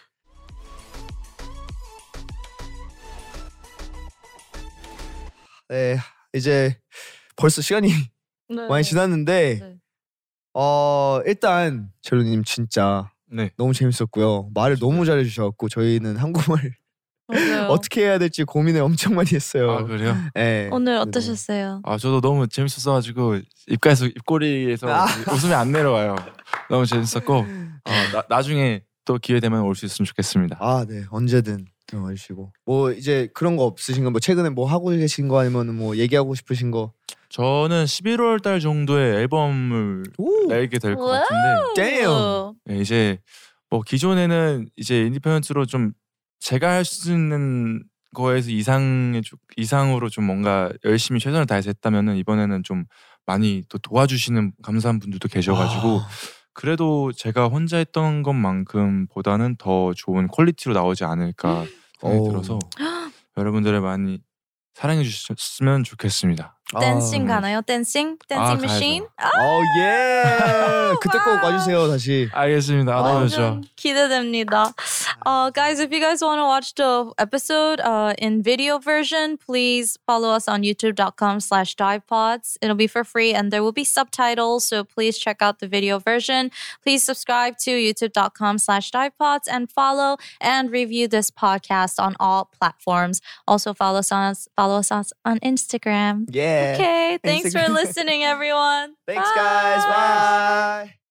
B: 네, 이제 벌써 시간이
A: 네.
B: 많이 지났는데
A: 네.
B: 어 일단 제로님 진짜
C: 네.
B: 너무 재밌었고요. 말을 너무 잘해주셔갖고 저희는 한국말
A: 맞아요.
B: 어떻게 해야 될지 고민을 엄청 많이 했어요.
C: 아 그래요?
B: 네.
A: 오늘 어떠셨어요?
C: 아 저도 너무 재밌었어가지고 입가에서 입꼬리에서
B: 아.
C: 웃음이 안 내려와요. 너무 재밌었고 어, 나, 나중에 또 기회 되면 올 수 있으면 좋겠습니다.
B: 아, 네, 언제든 와주시고 뭐 이제 그런 거 없으신가? 뭐 최근에 뭐 하고 계신 거 아니면 뭐 얘기하고 싶으신 거?
C: 저는 십일월 달 정도에 앨범을
B: 오,
C: 내게 될 것
A: 와우.
C: 같은데
B: damn.
C: 네, 이제 뭐 기존에는 이제 인디펜던트로 좀 제가 할 수 있는 거에서 이상의 좀- 이상으로 좀 뭔가 열심히 최선을 다해서 했다면은 이번에는 좀 많이 또 도와주시는 감사한 분들도 계셔가지고
B: 아,
C: 그래도 제가 혼자 했던 것만큼보다는 더 좋은 퀄리티로 나오지 않을까 생각이
B: 오.
C: 들어서 여러분들의 많이 사랑해 주셨으면 좋겠습니다.
A: 댄싱 가나요? 댄싱? 댄싱
C: 아,
A: 머신?
B: 어, 예. 그때 꼭
A: 와우.
B: 와주세요 다시.
C: 알겠습니다. 아, 너무 좋죠.
A: 완전 기대됩니다. Uh, guys, if you guys want to watch the episode uh, in video version, please follow us on youtube.com slash divepods. It'll be for free and there will be subtitles, so please check out the video version. Please subscribe to youtube.com slash divepods and follow and review this podcast on all platforms. Also follow us on, follow us on Instagram.
B: Yeah.
A: Okay, thanks for
B: Instagram.
A: listening, everyone.
B: Thanks guys. Bye.